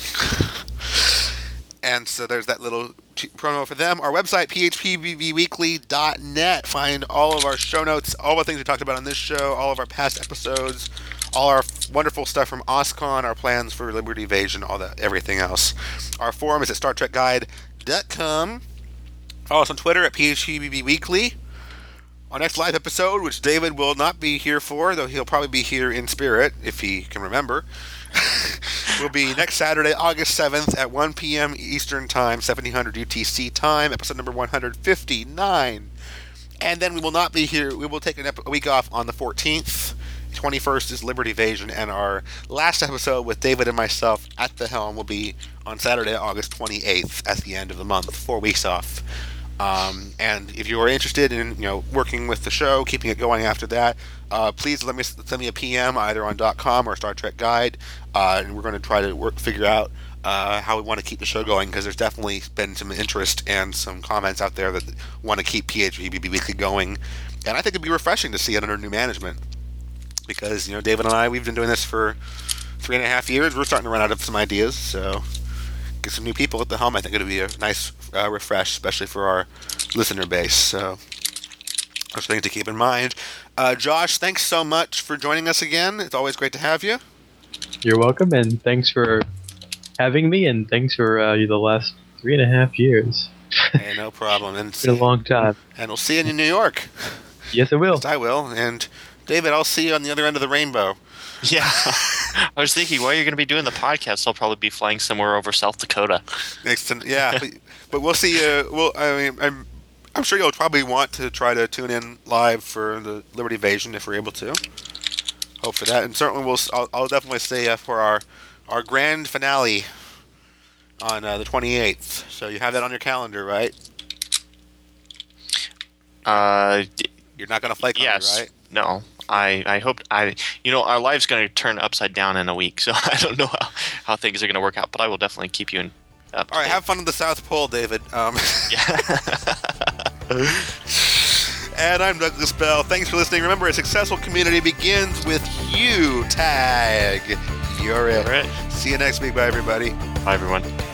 And so there's that little t- promo for them. Our website, p h p b b weekly dot net. Find all of our show notes, all the things we talked about on this show, all of our past episodes, all our f- wonderful stuff from OSCON, our plans for Liberty Evasion, all that, everything else. Our forum is at star trek guide dot com. Follow us on Twitter at p h p b b weekly. Our next live episode, which David will not be here for, though he'll probably be here in spirit, if he can remember, will be next Saturday, August seventh at one p.m. Eastern Time, seventeen hundred U T C time, episode number one hundred fifty-nine. And then we will not be here. We will take an ep- a week off on the fourteenth. twenty-first is Liberty Evasion, and our last episode with David and myself at the helm will be on Saturday, August twenty-eighth, at the end of the month. Four weeks off. Um, and if you are interested in, you know, working with the show, keeping it going after that, uh, please let me send me a P M either on .com or Star Trek Guide, uh, and we're going to try to work figure out uh, how we want to keep the show going, because there's definitely been some interest and some comments out there that want to keep P H P B B Weekly going, and I think it'd be refreshing to see it under new management, because, you know, David and I, we've been doing this for three and a half years. We're starting to run out of some ideas, so get some new people at the helm. I think it'll be a nice uh, refresh, especially for our listener base. So those things to keep in mind. Uh, Josh, thanks so much for joining us again. It's always great to have you. You're welcome, and thanks for having me, and thanks for uh, the last three and a half years. Hey, no problem. And It's been a long time. And we'll see you in New York. Yes, I will. Yes, I will. And David, I'll see you on the other end of the rainbow. Yeah. I was thinking, while you're going to be doing the podcast, I'll probably be flying somewhere over South Dakota. Next to, yeah, but, but we'll see you. We'll, I mean, I'm, I'm sure you'll probably want to try to tune in live for the Liberty Evasion if we're able to. Hope for that, and certainly we'll. I'll, I'll definitely stay uh, for our, our grand finale on uh, the twenty-eighth. So you have that on your calendar, right? Uh, You're not going to flake yes. on me, right? No. I, I hope I you know our life's going to turn upside down in a week, so I don't know how, how things are going to work out, but I will definitely keep you in up. All right, have fun at the South Pole, David. Um, yeah. And I'm Douglas Bell. Thanks for listening. Remember, a successful community begins with you. Tag. You're it. All right. See you next week. Bye, everybody. Bye, everyone.